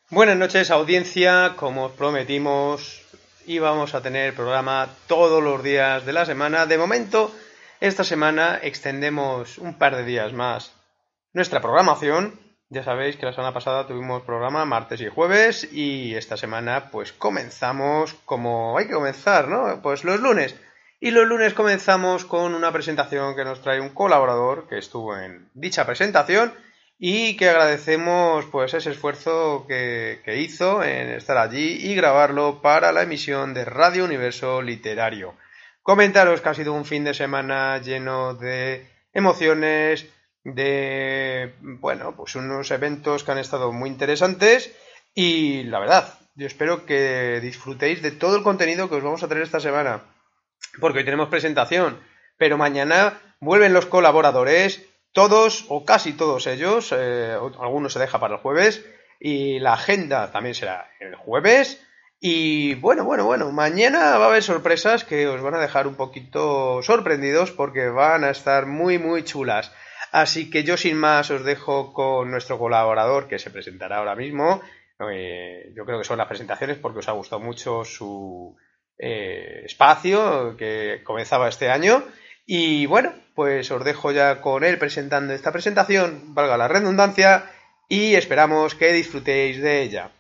Buenas noches, audiencia. Como os prometimos, íbamos a tener programa todos los días de la semana. De momento, esta semana extendemos un par de días más nuestra programación. Ya sabéis que la semana pasada tuvimos programa martes y jueves y esta semana pues comenzamos como hay que comenzar, ¿no? Pues los lunes. Y los lunes comenzamos con una presentación que nos trae un colaborador que estuvo en dicha presentación y que agradecemos pues ese esfuerzo que hizo en estar allí y grabarlo para la emisión de Radio Universo Literario. Comentaros que ha sido un fin de semana lleno de emociones, de pues unos eventos que han estado muy interesantes y la verdad, yo espero que disfrutéis de todo el contenido que os vamos a traer esta semana, porque hoy tenemos presentación, pero mañana vuelven los colaboradores, todos o casi todos ellos, algunos se deja para el jueves y la agenda también será el jueves. Y bueno, mañana va a haber sorpresas que os van a dejar un poquito sorprendidos porque van a estar muy muy chulas. Así que yo sin más os dejo con nuestro colaborador que se presentará ahora mismo. Yo creo que son las presentaciones porque os ha gustado mucho su espacio que comenzaba este año. Y bueno, pues os dejo ya con él presentando esta presentación, valga la redundancia, y esperamos que disfrutéis de ella.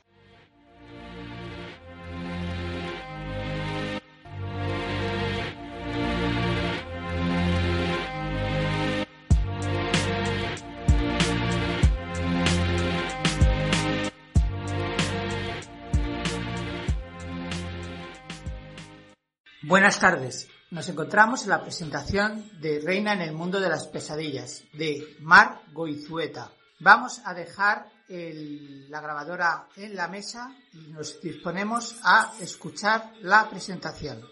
Buenas tardes. Nos encontramos en la presentación de Reina en el mundo de las pesadillas, de Mar Goizueta. Vamos a dejar la grabadora en la mesa y nos disponemos a escuchar la presentación.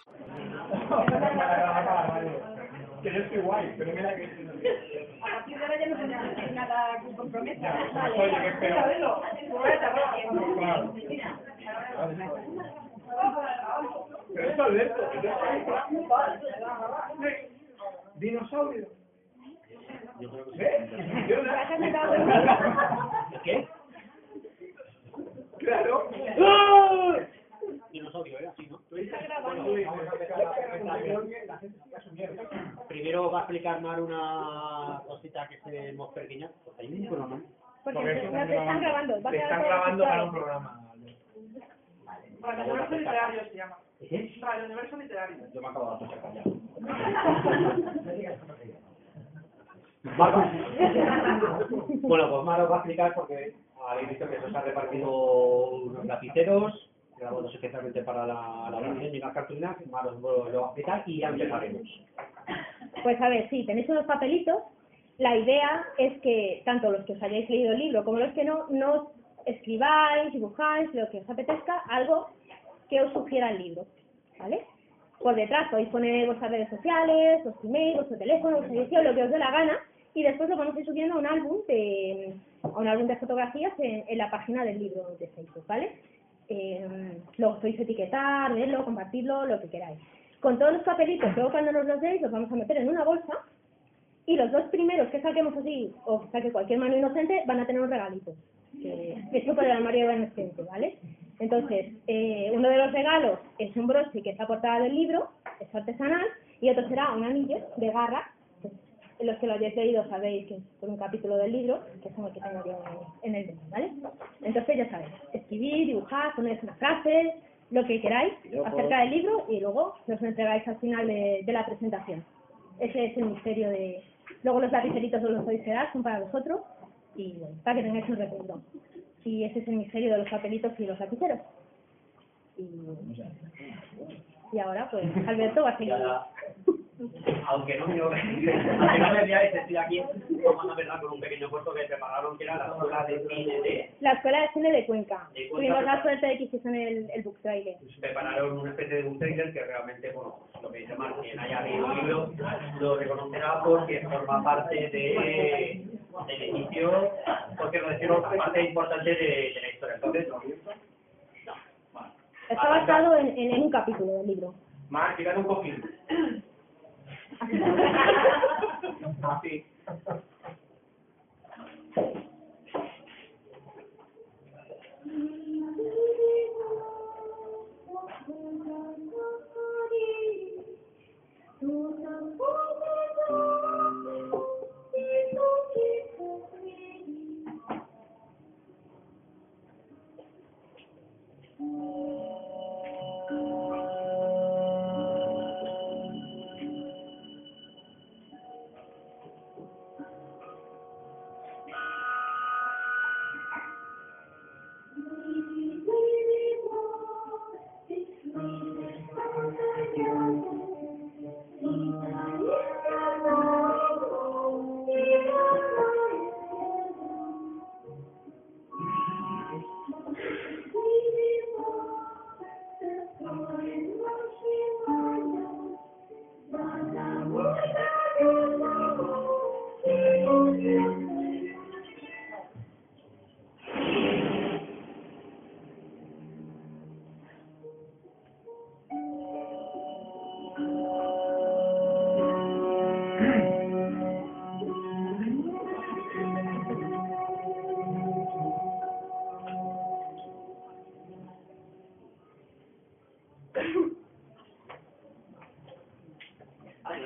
Que yo estoy guay, pero mira que... A partir de ahora ya no tenemos nada que comprometa. Oye, qué feo. Pero es Alberto. Dinosaurio. Yo creo que sí. ¿Qué? Claro. Dinosaurio, así, ¿no? Primero va a explicar Mar una cosita que se nos perguiña, porque hay un programa. Porque no te están grabando. Te están grabando para un programa. Radio Universo Literario se llama. ¿Qué? Radio Universo Literario. Yo me acabo de hacer callar. Bueno, pues Mar os va a explicar porque habéis visto que se os ha repartido unos lapiceros grabados especialmente para la organización y unas cartulinas. Mar os lo va a explicar y ya empezaremos. Pues a ver, sí, tenéis unos papelitos. La idea es que tanto los que os hayáis leído el libro como los que no escribáis, dibujáis, lo que os apetezca, algo que os sugiera el libro, ¿vale? Por detrás podéis poner vuestras redes sociales, vuestro email, vuestro teléfono, vuestra dirección, lo que os dé la gana, y después lo vamos a ir subiendo a un álbum de fotografías en la página del libro de Facebook, ¿vale? Lo podéis etiquetar, verlo, compartirlo, lo que queráis. Con todos los papelitos, luego cuando nos los deis, los vamos a meter en una bolsa, y los dos primeros que saquemos así, o que saque cualquier mano inocente, van a tener un regalito. Hecho por el armario de inocente, ¿vale? Entonces, uno de los regalos es un broche que es la portada del libro, es artesanal, y otro será un anillo de garra. Los que lo hayáis leído sabéis que es por un capítulo del libro, que es el que tengo yo en el libro, ¿vale? Entonces ya sabéis, escribir, dibujar, poner una frase, lo que queráis acerca del libro y luego os entregáis al final de la presentación. Ese es el misterio de... Luego los lapiceritos os los podéis quedar, son para vosotros y bueno, para que tengáis un recuerdo. Y ese es el misterio de los papelitos y los lapiceros. Y ahora pues Alberto va a seguir. Aunque no me veáis, estoy aquí, vamos a verla con un pequeño puesto que prepararon, que era la escuela de cine de... La escuela de cine de Cuenca. Tuvimos la suerte de que hicieron el book trailer. Prepararon una especie de book trailer que realmente, bueno, lo que dice Mar, quien haya leído el libro lo reconocerá porque forma parte del inicio, porque lo decimos parte importante de la historia. Entonces, está basado en un capítulo del libro. Mar, quítale un poquito. Así.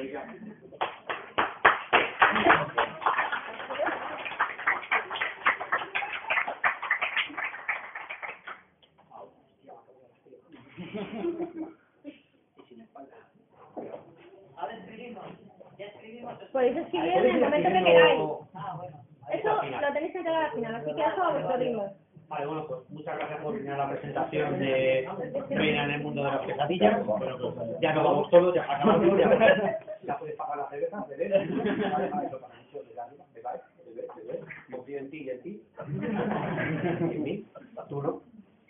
Podéis escribir en el momento que queráis. Eso lo tenéis que entregar al final, así que eso a vuestro ritmo. Vale, bueno, pues muchas gracias por venir a la presentación de Reina en el mundo de las pesadillas. Bueno, pues ya nos vamos todos, ya acabamos, ya puedes pagar la cerveza, beber. Confío en ti y en ti. En mí, tú no.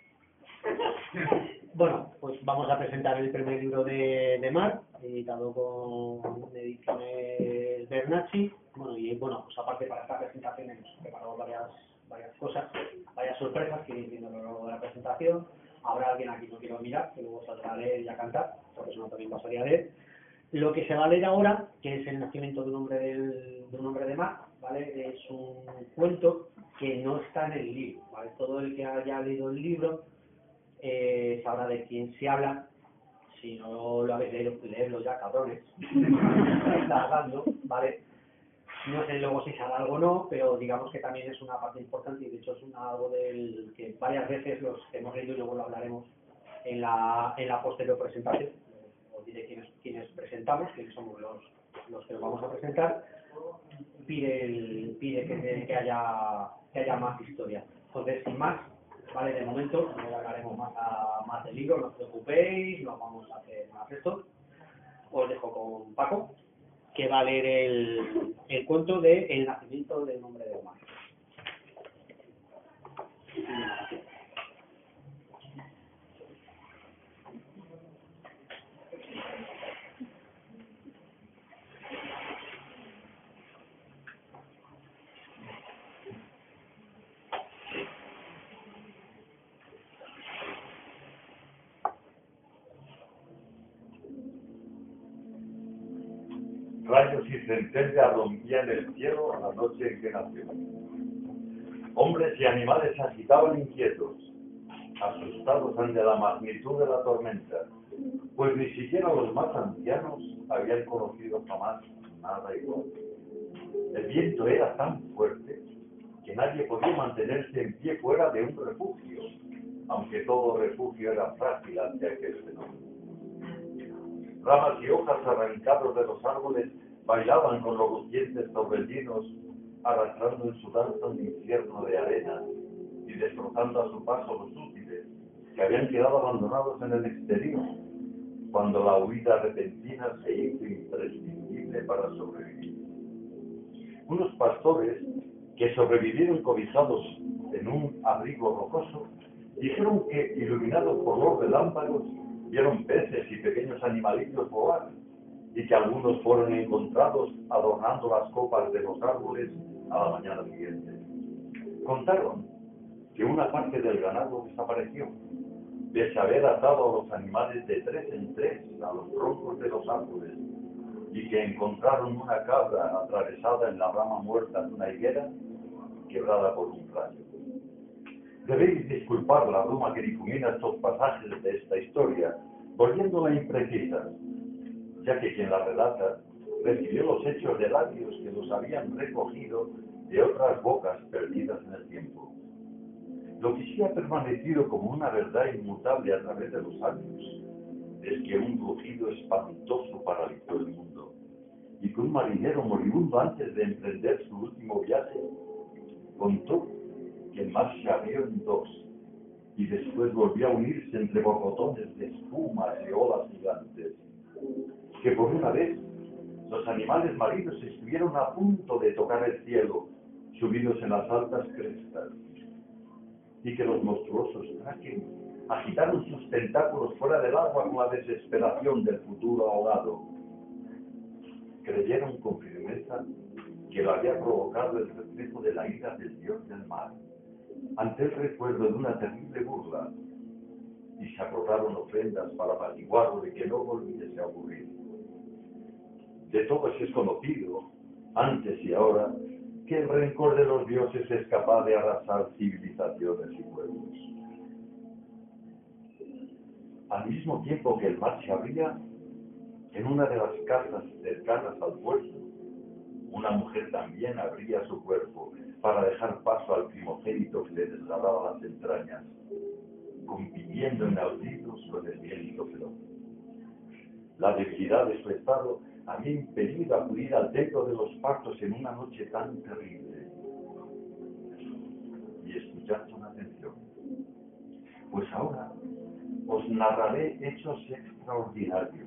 Bueno, pues vamos a presentar el primer libro de Mar, editado con Ediciones Bernacchi. Bueno, y bueno, pues aparte para esta presentación hemos preparado varias cosas, varias sorpresas que vienen a lo largo de la presentación. Habrá alguien aquí que no quiero mirar, que luego saldrá a leer y a cantar, esta persona también va a salir a leer. Lo que se va a leer ahora, que es El nacimiento de un hombre de mar, ¿vale? Es un cuento que no está en el libro, ¿vale? Todo el que haya leído el libro sabrá de quién se habla. Si no lo habéis leído, leedlo ya, cabrones. Está hablando, ¿vale? No sé luego si sabe algo o no, pero digamos que también es una parte importante y de hecho es algo del que varias veces los que hemos leído y luego lo hablaremos en la posterior presentación. Os diré quiénes presentamos, quiénes somos los que nos vamos a presentar. Pide que haya más historia. Entonces, sin más, vale, de momento no hablaremos más del libro, no os preocupéis, no vamos a hacer más esto. Os dejo con Paco, que va a leer el cuento de El nacimiento del hombre de mar. Rayos y centellas rompían el cielo la noche en que nació. Hombres y animales se agitaban inquietos, asustados ante la magnitud de la tormenta, pues ni siquiera los más ancianos habían conocido jamás nada igual. El viento era tan fuerte que nadie podía mantenerse en pie fuera de un refugio, aunque todo refugio era frágil ante aquel fenómeno. Ramas y hojas arrancados de los árboles bailaban con los rugientes torbellinos, arrastrando en su danza un infierno de arena y destrozando a su paso los útiles que habían quedado abandonados en el exterior, cuando la huida repentina se hizo imprescindible para sobrevivir. Unos pastores que sobrevivieron cobijados en un abrigo rocoso dijeron que, iluminados por los relámpagos, vieron peces y pequeños animalitos volar, y que algunos fueron encontrados adornando las copas de los árboles a la mañana siguiente. Contaron que una parte del ganado desapareció, pese a haber atado a los animales de 3 en 3 a los troncos de los árboles, y que encontraron una cabra atravesada en la rama muerta de una higuera, quebrada por un rayo. Debéis disculpar la broma que difumina estos pasajes de esta historia, volviéndola imprecisa, ya que quien la relata recibió los hechos de labios que los habían recogido de otras bocas perdidas en el tiempo. Lo que sí ha permanecido como una verdad inmutable a través de los años es que un rugido espantoso paralizó el mundo, y que un marinero moribundo antes de emprender su último viaje contó que el mar se abrió en 2 y después volvió a unirse entre borbotones de espumas y olas gigantes, que por una vez los animales marinos estuvieron a punto de tocar el cielo, subidos en las altas crestas, y que los monstruosos kraken agitaron sus tentáculos fuera del agua con la desesperación del futuro ahogado. Creyeron con firmeza que lo había provocado el reflejo de la ira del dios del mar, ante el recuerdo de una terrible burla, y se acordaron ofrendas para apaciguarlo y que no volviese a ocurrir. De todos es conocido, antes y ahora, que el rencor de los dioses es capaz de arrasar civilizaciones y pueblos. Al mismo tiempo que el mar se abría, En una de las casas cercanas al puerto, una mujer también abría su cuerpo para dejar paso al primogénito que le desgarraba las entrañas, compitiendo en auditos con el viento feroz. La debilidad de su estado había impedido acudir al templo de los partos en una noche tan terrible. Y escuchad con atención, pues ahora os narraré hechos extraordinarios.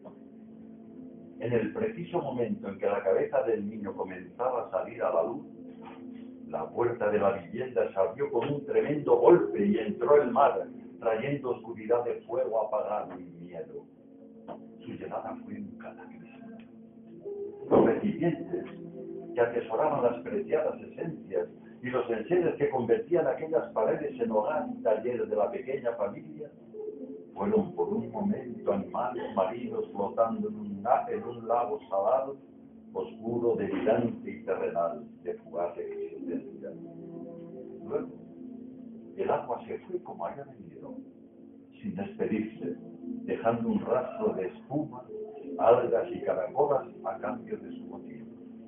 En el preciso momento en que la cabeza del niño comenzaba a salir a la luz, la puerta de la vivienda se abrió con un tremendo golpe y entró el mar, trayendo oscuridad de fuego apagado y miedo. Su llegada fue un cataclismo. Los recipientes que atesoraban las preciadas esencias y los enseres que convertían aquellas paredes en hogar y taller de la pequeña familia fueron por un momento animales marinos flotando en un lago salado, oscuro, delirante y terrenal, de fugaz existencia. Luego, el agua se fue como haya venido, sin despedirse, dejando un rastro de espuma, algas y caracolas a cambio de su botín.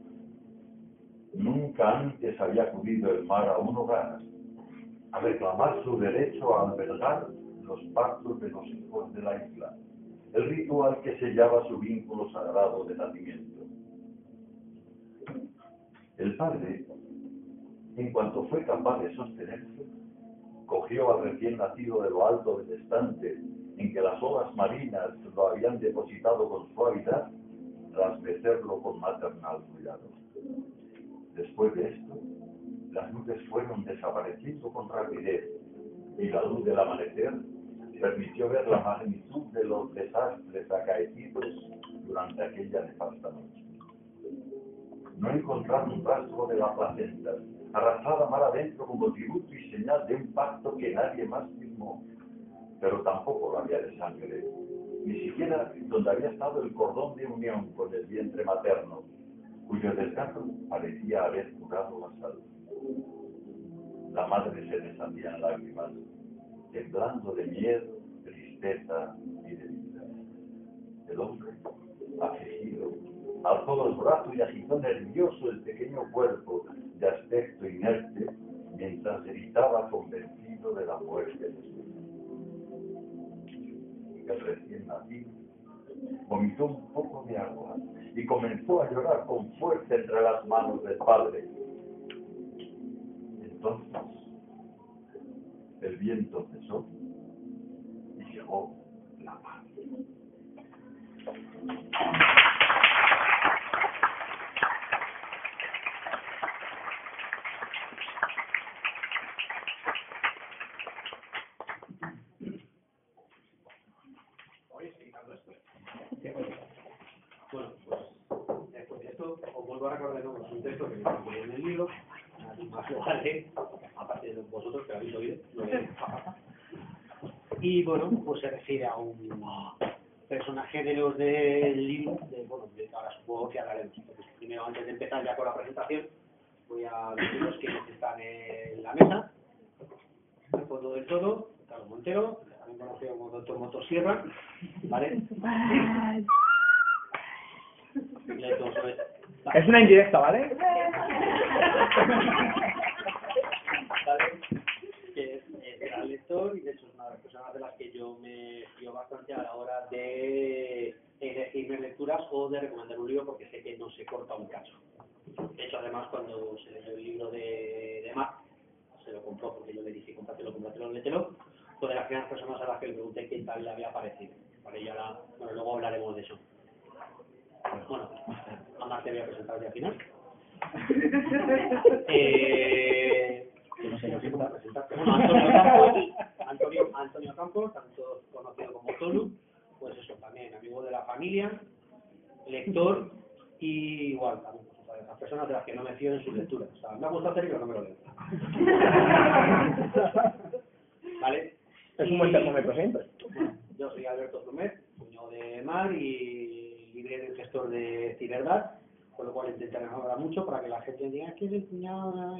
Nunca antes había acudido el mar a un hogar a reclamar su derecho a albergar los partos de los hijos de la isla, el ritual que sellaba su vínculo sagrado de nacimiento. El padre, en cuanto fue capaz de sostenerse, cogió al recién nacido de lo alto del estante en que las olas marinas lo habían depositado con suavidad, tras mecerlo con maternal cuidado. Después de esto, las nubes fueron desapareciendo con rapidez y la luz del amanecer permitió ver la magnitud de los desastres acaecidos durante aquella nefasta noche. No encontraron rastro de la placenta, arrastrada mar adentro como tributo y señal de un pacto que nadie más firmó, pero tampoco lo había de sangre, ni siquiera donde había estado el cordón de unión con el vientre materno, cuyo desgarro parecía haber curado la salud. La madre se deshacía en lágrimas, temblando de miedo, tristeza y debilidad. El hombre, afligido, alzó los brazos y agitó nervioso el pequeño cuerpo de aspecto inerte, mientras gritaba convencido de la muerte de su hijo. El recién nacido vomitó un poco de agua y comenzó a llorar con fuerza entre las manos del padre. Entonces, el viento cesó y llegó la paz. Bueno, pues después de esto os vuelvo a recordar que es un texto que me en el libro, más lo sale, aparte de vosotros que lo habéis oído, lo leéis. Y bueno, pues se refiere a un personaje de los del libro, de ahora supongo que hablaremos. Entonces, primero, antes de empezar ya con la presentación, voy a decir los que están en la mesa. Al fondo del todo, Carlos Montero, también conocido como Dr. Motosierra, ¿vale? Es una indirecta, ¿vale? ¿Vale? Que es gran lector y de hecho es una de las personas de las que yo me fío bastante a la hora de elegirme lecturas o de recomendar un libro porque sé que no se corta un cacho. De hecho, además, cuando se leyó el libro de Mark, se lo compró porque yo le dije, cómpratelo, lételo. Fue de las primeras personas a las que le pregunté qué tal le había parecido. Vale, y ahora, bueno, luego hablaremos de eso. Bueno, a Mark te voy a presentar ya al final. No sé si puedo presentarte. Bueno, Antonio Campos, tanto conocido como Tolu, pues eso, también amigo de la familia, lector y igual, también, pues, esas personas de las que no me fío en sus lecturas. O sea, me ha gustado hacer pero no me lo leo. ¿Vale? Es un buen termómetro siempre. Bueno, yo soy Alberto Plumet, cuñado de Mar y libre del gestor de Ciberdad, con lo cual intentaré no hablar mucho para que la gente diga que es el cuñado.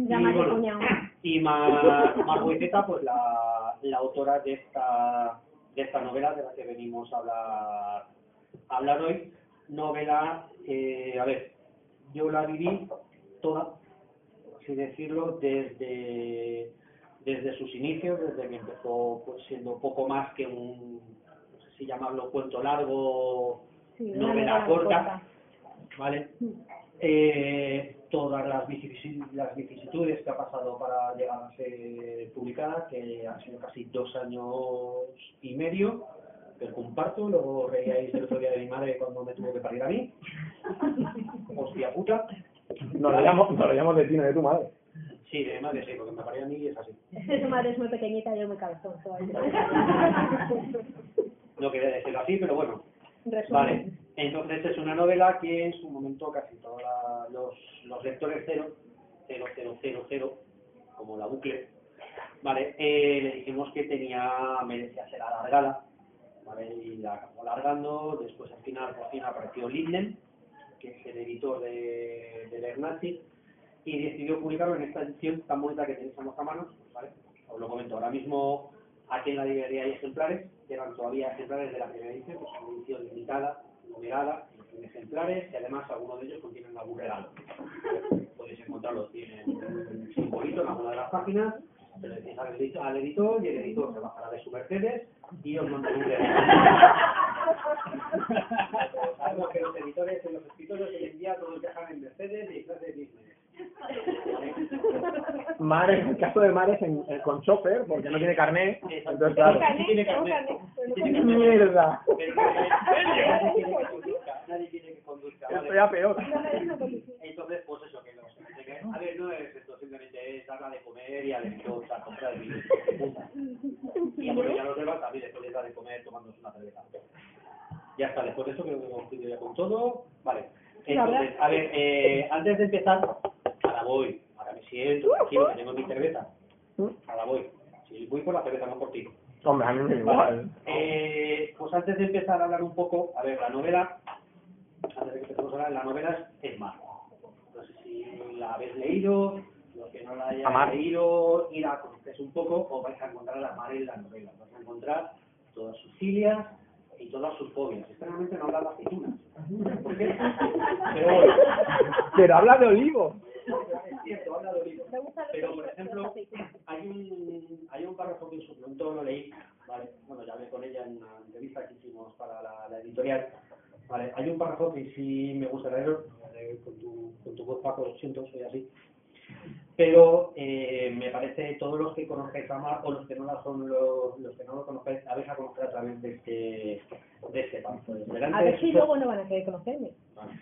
Llámate cuñado. Y Mar Goiceta, pues la autora de esta esta novela de la que venimos a hablar hoy. Novela, a ver, yo la viví toda, así decirlo, desde sus inicios, desde que empezó pues, siendo poco más que un, no sé si llamarlo cuento largo, Sí, novela corta, ¿vale? Todas las vicisitudes que ha pasado para llegar a ser publicada, que han sido casi 2 años y medio, que comparto, luego reíais del otro día de mi madre cuando me tuvo que parir a mí. Hostia puta. Nos lo llamo de ti, no de tu madre. Sí, de mi madre sí, porque me paría a mí y es así. Su madre es muy pequeñita y yo muy cabezón. No quería decirlo así, pero bueno. Resumen. Vale, entonces es una novela que en su momento casi todos los lectores 0, como la bucle, ¿vale? Le dijimos que merecía ser alargada, ¿vale? Y la acabó alargando. Después al final por fin apareció Linden, que es el editor de Bernacchi, y decidió publicarlo en esta edición tan bonita que tenéis en vuestras manos, ¿vale? Os lo comento, ahora mismo aquí en la librería hay ejemplares, que eran todavía ejemplares de la primera edición, que es una edición limitada, numerada, en ejemplares, y además algunos de ellos contienen algún regalo. Podéis encontrarlos, tienen un simbolito en alguna de las páginas, se lo decís al editor y el editor se bajará de su Mercedes y os mandará un regalo. Sabemos que los editores en los escritorios hoy en día todos viajan en Mercedes y clase de Disney. Mar, en el caso de Mar es con chofer, porque no tiene carnet, entonces claro. Tiene carnet. ¡Mierda! Pero nadie quiere que conduzca. Esto ya peor. Entonces, pues eso, a ver, no es esto, simplemente es darla de comer y al editor, o sea, comprar el vino. Y a los demás también después les da de comer tomándose una cerveza. Ya está, después de eso creo que hemos cumplido ya con todo. Vale. Entonces, a ver, antes de empezar, ahora me siento tranquilo, que tengo mi cerveza. Ahora voy. Si voy por la cerveza, no por ti. Hombre, a mí me da igual. Pues antes de empezar a hablar un poco, a ver, la novela, antes de que empecemos a hablar, la novela es Mar. No sé si la habéis leído, los que no la hayáis leído, y la conocéis un poco, o vais a encontrar a Mar en la novela. Vais a encontrar todas sus filias y todas sus fobias. Extrañamente no habla de aceitunas. ¿Por qué? Pero bueno. Pero habla de olivo. Es cierto, habla de olivo. Pero, por ejemplo, hay un párrafo que en su momento lo leí, ¿vale? Bueno, ya hablé con ella en una entrevista que hicimos para la editorial, ¿vale? Hay un párrafo que sí me gusta leerlo, con tu voz, Paco, lo siento, soy así. Pero me parece todos los que conozcáis a Mar, o los que no lo conocéis, la vais a conocer a través de este párrafo. A ver si luego no van a querer conocerme.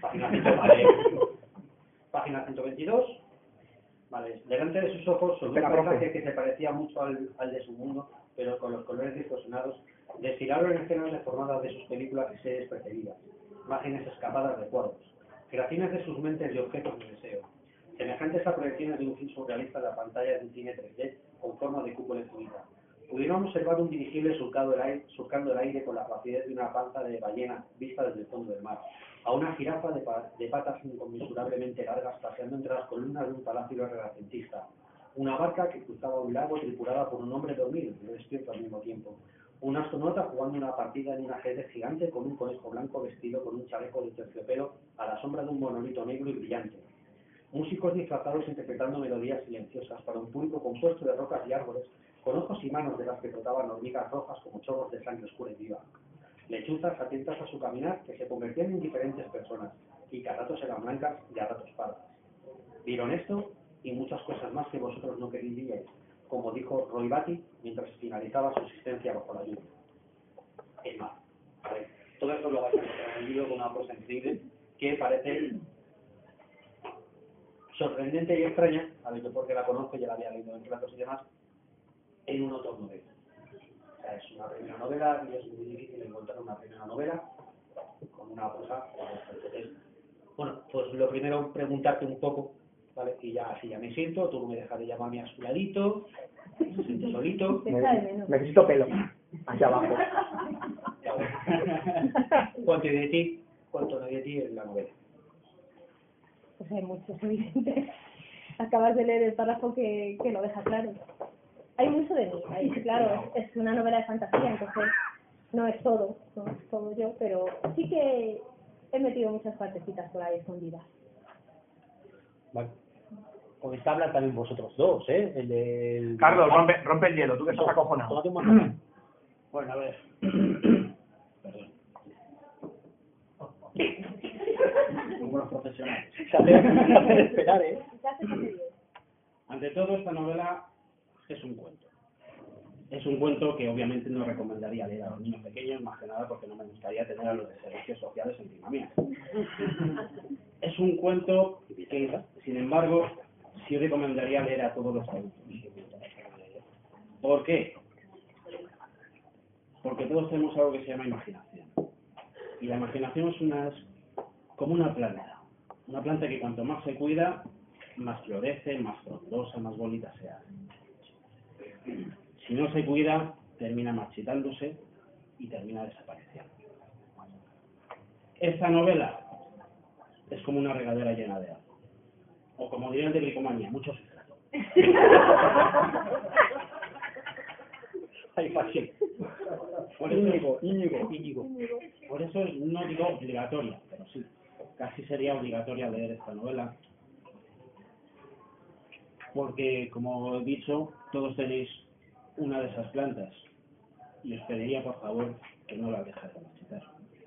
Página 122. Vale, delante de sus ojos sobre un paisaje que se parecía mucho al de su mundo, pero con los colores distorsionados, desfilaron en escenas deformadas de sus películas y series preferidas, imágenes escapadas de cuadros, creaciones de sus mentes y objetos de deseo, semejantes a proyecciones de un film surrealista de la pantalla de un cine 3D con forma de cúpula infinita. Pudieron observar un dirigible surcando el aire con la rapidez de una panza de ballena vista desde el fondo del mar, a una jirafa de patas inconmensurablemente largas paseando entre las columnas de un palacio renacentista, una barca que cruzaba un lago tripulada por un hombre dormido y despierto al mismo tiempo, un astronauta jugando una partida en un ajedrez gigante con un conejo blanco vestido con un chaleco de terciopelo a la sombra de un monolito negro y brillante, músicos disfrazados interpretando melodías silenciosas para un público compuesto de rocas y árboles, con ojos y manos de las que flotaban hormigas rojas como chorros de sangre oscura y viva, lechuzas atentas a su caminar que se convertían en diferentes personas y que a ratos eran blancas y a ratos pardas. Vieron esto y muchas cosas más que vosotros no queríais, como dijo Roy Batty mientras finalizaba su existencia bajo la lluvia. Es más, ¿vale? Todo esto lo vais a encontrar en el libro con una cosa increíble que parece sorprendente y extraña, a ver, yo porque la conozco, ya la había leído en relatos y demás, en un autor novela. O sea, es una primera novela y es muy difícil encontrar una primera novela con una prosa. Entonces, bueno, pues lo primero preguntarte un poco, ¿vale? Y ya así ya me siento, tú me dejas de llamarme a su ladito, se siente solito. Necesito pelo, hacia abajo. ¿Cuánto hay de ti? ¿Cuánto no hay de ti en la novela? Pues hay mucho, Vicente. Acabas de leer el párrafo que lo deja claro. Hay mucho de mí, claro, es una novela de fantasía, entonces No es todo yo, pero sí que he metido muchas partecitas por ahí escondidas. Vale. Podéis hablar también vosotros dos, ¿eh? Carlos, rompe el hielo, tú que estás acojonado. Tómate un momento. Bueno, a ver. Perdón. Como los profesionales. Se hace esperar, ¿eh? Ante todo, esta novela es un cuento. Es un cuento que obviamente no recomendaría leer a los niños pequeños, más que nada porque no me gustaría tener a los de servicios sociales encima mía. Es un cuento que, sin embargo, sí recomendaría leer a todos los adultos. ¿Por qué? Porque todos tenemos algo que se llama imaginación. Y la imaginación es como una planta. Una planta que cuanto más se cuida, más florece, más frondosa, más bonita se hace. Si no se cuida, termina marchitándose y termina desapareciendo. Esta novela es como una regadera llena de agua. O como diría el de Bricomanía, mucho sustrato. Ahí fácil. Por eso, Íñigo. por eso no digo obligatoria, pero sí, casi sería obligatoria leer esta novela. Porque, como he dicho, todos tenéis una de esas plantas y os pediría, por favor, que no la dejéis de marchitar.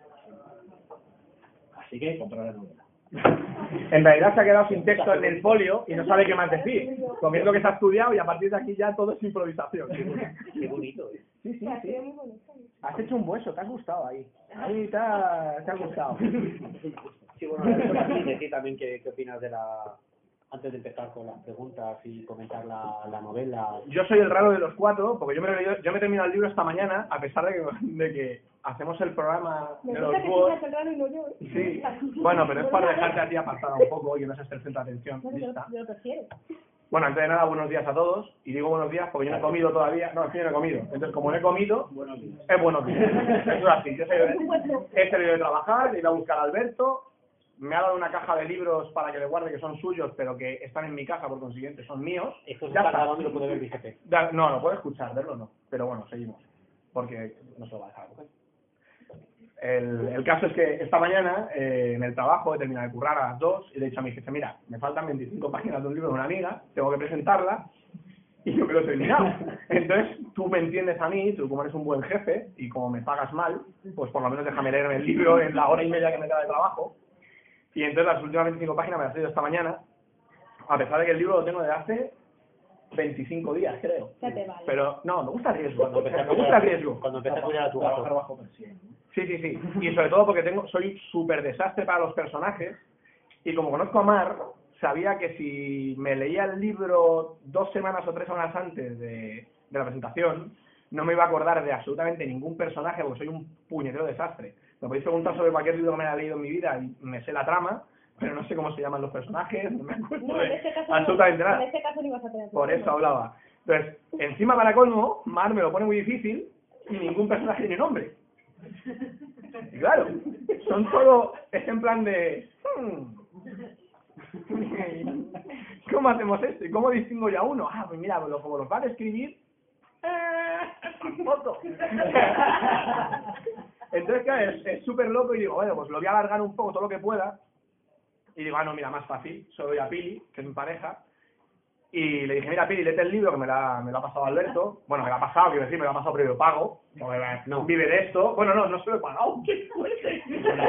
Así que comprar la novela. En realidad se ha quedado sin texto en el folio y no sabe qué más decir. Porque es lo que se ha estudiado y a partir de aquí ya todo es improvisación. Qué bonito, ¿eh? Sí. Has hecho un hueso, te has gustado ahí. Ahí te ha gustado. Sí, bueno, decir también qué opinas de la... Antes de empezar con las preguntas y comentar la novela. Yo soy el raro de los cuatro, porque yo me he terminado el libro esta mañana, a pesar de que hacemos el programa de los búhos. Sí, bueno, pero es para dejarte a ti apartada un poco y que no seas el centro de atención. Yo lo prefiero. Bueno, antes de nada, buenos días a todos. Y digo buenos días porque yo no he comido todavía. No, es que yo no he comido. Entonces, como no he comido, es buenos días. Eso es así. Yo he salido de trabajar, he ido a buscar a Alberto. Me ha dado una caja de libros para que le guarde, que son suyos, pero que están en mi casa, por consiguiente, son míos. Esto se está grabando y lo puede ver mi jefe. No, lo puede escuchar, verlo no. Pero bueno, seguimos. Porque no se lo va a dejar a coger. El caso es que esta mañana, en el trabajo, he terminado de currar a las 2 y le he dicho a mi jefe, mira, me faltan 25 páginas de un libro de una amiga, tengo que presentarla y no me lo he terminado. Entonces, tú me entiendes a mí, tú como eres un buen jefe y como me pagas mal, pues por lo menos déjame leerme el libro en la hora y media que me queda de trabajo. Y entonces las últimas 25 páginas me las he leído esta mañana, a pesar de que el libro lo tengo de hace 25 días, creo. Ya te vale. Pero no, me gusta el riesgo. Cuando empecé a cuidar a tu gato. Bajo presión. Sí. Y sobre todo porque soy súper desastre para los personajes. Y como conozco a Mar, sabía que si me leía el libro 2 semanas o 3 semanas antes de la presentación, no me iba a acordar de absolutamente ningún personaje porque soy un puñetero desastre. Me podéis preguntar sobre cualquier libro que me haya leído en mi vida y me sé la trama, pero no sé cómo se llaman los personajes, no me acuerdo de absolutamente nada. En este caso no ibas a tener. Por eso hablaba. Entonces, encima para colmo, Mar me lo pone muy difícil y ningún personaje tiene nombre. Y claro, son todo, es en plan de... ¿Cómo hacemos esto? ¿Y cómo distingo ya uno? Ah, pues mira, como los van a escribir... tampoco. Entonces, claro, es súper loco y digo, bueno, pues lo voy a alargar un poco todo lo que pueda. Y digo, no, mira, más fácil. Soy a Pili, que es mi pareja. Y le dije, mira, Pili, léete el libro que me lo ha pasado Alberto. Bueno, me lo ha pasado, quiero decir, me lo ha pasado previo pago. No, vive de esto. Bueno, no se lo he pagado. ¡Qué fuerte!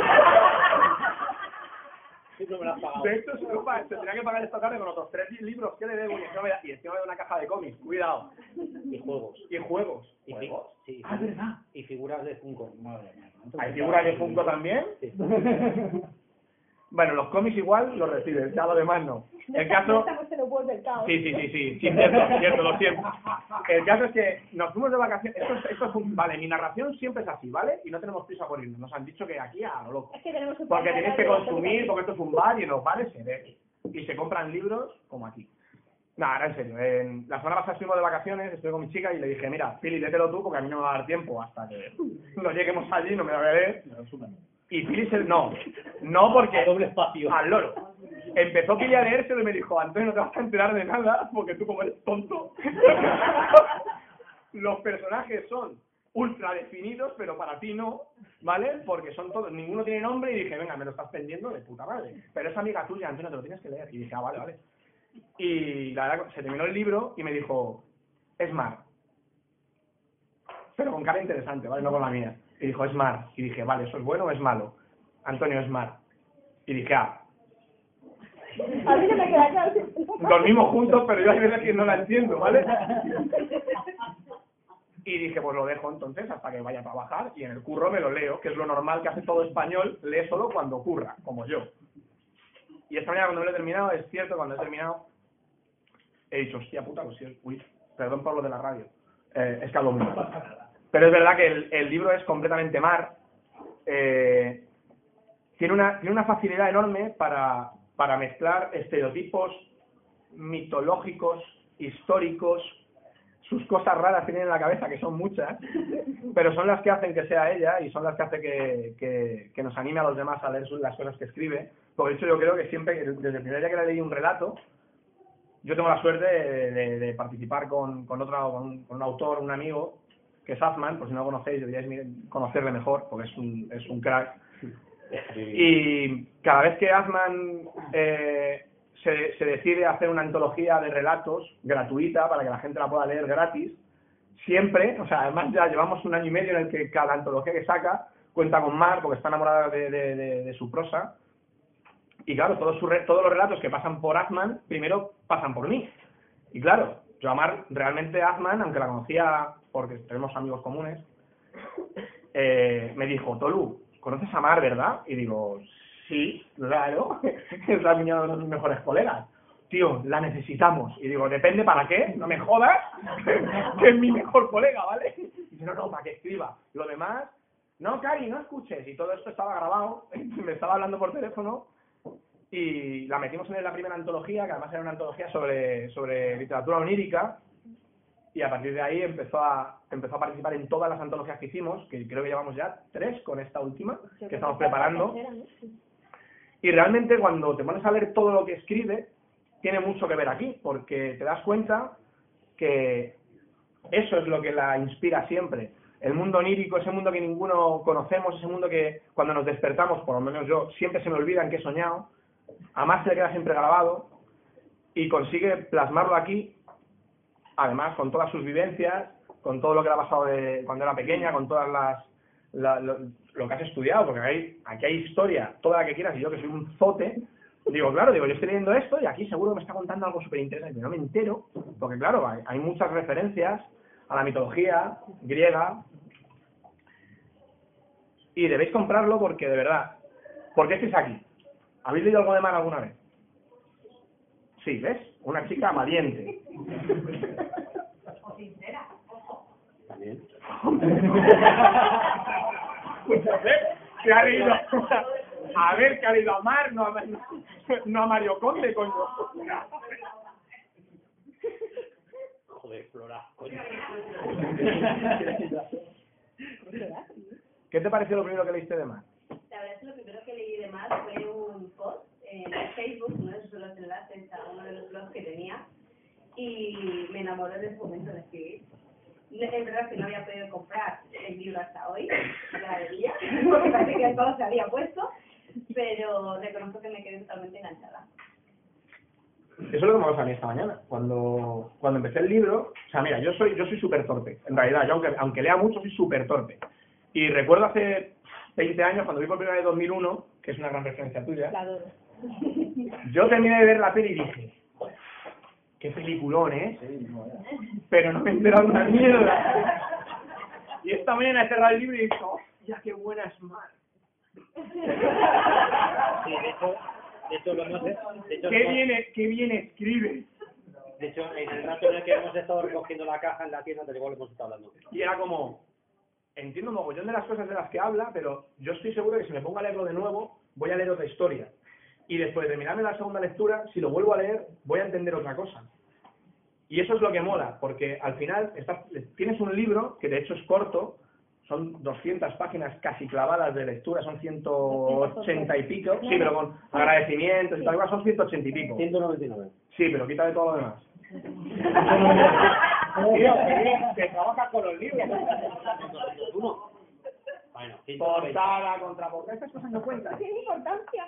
Siempre me lo has pagado. De hecho, se tenía que pagar esta tarde con otros 3 libros que le debo y encima me da una caja de cómics. Cuidado. Y juegos. ¿Juegos? Sí. Ah, es verdad. Y figuras de Funko. Madre mía. ¿Hay figuras de Funko también? Sí. Bueno, los cómics igual los recibes, ya lo demás no. El caso... Sí, cierto, lo siento. El caso es que nos fuimos de vacaciones, esto es vale, mi narración siempre es así, ¿vale? Y no tenemos prisa por irnos, nos han dicho que aquí a lo loco. Es que tenemos un porque tenéis que consumir, porque esto es un bar y en los bares se ve. Y se compran libros como aquí. Nada, ahora en serio, la semana pasada estuvimos de vacaciones, estuve con mi chica y le dije, mira, Pili, léetelo tú porque a mí no me va a dar tiempo hasta que no lleguemos allí, no me lo voy a leer. Y Pili no porque... A doble espacio. Al loro. Empezó Pili a leérselo y me dijo, Antonio, no te vas a enterar de nada porque tú como eres tonto. Los personajes son ultra definidos, pero para ti no, ¿vale? Porque son todos, ninguno tiene nombre, y dije, venga, me lo estás vendiendo de puta madre. Pero es amiga tuya, Antonio, te lo tienes que leer. Y dije, vale, vale. Y la verdad, se terminó el libro y me dijo, es Mar. Pero con cara interesante, ¿vale? No con la mía. Y dijo, es Mar. Y dije, vale, ¿eso es bueno o es malo? Antonio, es Mar. Y dije, A mí no me queda claro. dormimos juntos, pero yo hay veces que no la entiendo, ¿vale? Y dije, pues lo dejo entonces hasta que vaya a trabajar y en el curro me lo leo, que es lo normal que hace todo español, lee solo cuando ocurra, como yo. Y esta mañana cuando me lo he terminado, es cierto, cuando he terminado, he dicho, hostia puta, pues sí, uy, perdón por lo de la radio, es que hablo mucho. Pero es verdad que el libro es completamente Mar, tiene una facilidad enorme para mezclar estereotipos mitológicos, históricos, sus cosas raras tienen en la cabeza, que son muchas, pero son las que hacen que sea ella y son las que hacen que nos anime a los demás a leer las cosas que escribe. Por eso yo creo que siempre, desde el primer día que le leí un relato, yo tengo la suerte de participar con un autor, un amigo, que es Azman, por si no lo conocéis, deberíais conocerle mejor, porque es un crack. Y cada vez que Azman se decide hacer una antología de relatos gratuita para que la gente la pueda leer gratis, siempre, o sea, además ya llevamos 1 año y medio en el que cada antología que saca cuenta con Mar, porque está enamorada de su prosa, y claro, todos los relatos que pasan por Azman, primero pasan por mí. Y claro, yo a Mar, realmente Azman, aunque la conocía porque tenemos amigos comunes, me dijo, Tolu, ¿conoces a Mar, verdad? Y digo, sí, claro, es la niña de los mejores colegas. Tío, la necesitamos. Y digo, depende para qué, no me jodas, que es mi mejor colega, ¿vale? Y dice, no, para que escriba. Lo demás, no, Cari, no escuches. Y todo esto estaba grabado, me estaba hablando por teléfono, y la metimos en la primera antología, que además era una antología sobre literatura onírica, y a partir de ahí empezó a participar en todas las antologías que hicimos, que creo que llevamos ya 3 con esta última, que estamos preparando. Y realmente cuando te pones a ver todo lo que escribe, tiene mucho que ver aquí, porque te das cuenta que eso es lo que la inspira siempre. El mundo onírico, ese mundo que ninguno conocemos, ese mundo que cuando nos despertamos, por lo menos yo, siempre se me olvida en qué he soñado, a Mar se le queda siempre grabado, y consigue plasmarlo aquí, además con todas sus vivencias, con todo lo que le ha pasado de cuando era pequeña, con todas lo que has estudiado, porque aquí hay historia, toda la que quieras, y yo que soy un zote, digo, yo estoy leyendo esto y aquí seguro me está contando algo súper interesante, no me entero, porque claro, hay muchas referencias a la mitología griega, y debéis comprarlo porque, de verdad, ¿por qué estáis aquí? ¿Habéis leído algo de Mar alguna vez? Sí, ¿ves? Una chica valiente. O sincera. También. Pues a ver, ¿qué ha leído? A ver, ¿qué ha leído a Mar? No a Mario Conde, coño. Joder, Flora, coño. ¿Qué te pareció lo primero que leíste de Mar? La verdad es que lo primero que leí de Mar fue un post en Facebook, uno de los enlaces a uno de los blogs que tenía, y me enamoré de su momento de escribir. Es verdad que no había podido comprar el libro hasta hoy, la debía, porque parece que todo se había puesto, pero reconozco que me quedé totalmente enganchada. Eso es lo que me pasó a mí esta mañana. Cuando empecé el libro, o sea, mira, yo soy súper torpe. En realidad, yo aunque lea mucho, soy súper torpe. Y recuerdo hace 20 años, cuando vi por primera vez 2001, que es una gran referencia tuya, La adoro. yo terminé de ver la peli y dije, qué peliculón, ¿eh? Pero no me he enterado de una mierda. Y esta mañana he cerrado el libro y he dicho, hostia, qué buena es Mar. Sí, de hecho lo hemos... Qué bien escribe. De hecho, en el rato en el que hemos estado recogiendo la caja en la tienda, de igual hemos estado hablando. Y era como, entiendo un mogollón de las cosas de las que habla, pero yo estoy seguro que si me pongo a leerlo de nuevo, voy a leer otra historia. Y después de terminarme la segunda lectura, si lo vuelvo a leer, voy a entender otra cosa. Y eso es lo que mola, porque al final tienes un libro, que de hecho es corto, son 200 páginas casi clavadas de lectura, son 180 y pico, sí, pero con agradecimientos y tal, son 180 y pico. 199. Sí, pero quítale todo lo demás. Tío, que trabajas con los libros. Uno. Bueno, Portada, contraportada, esas cosas no cuentan. Tiene importancia.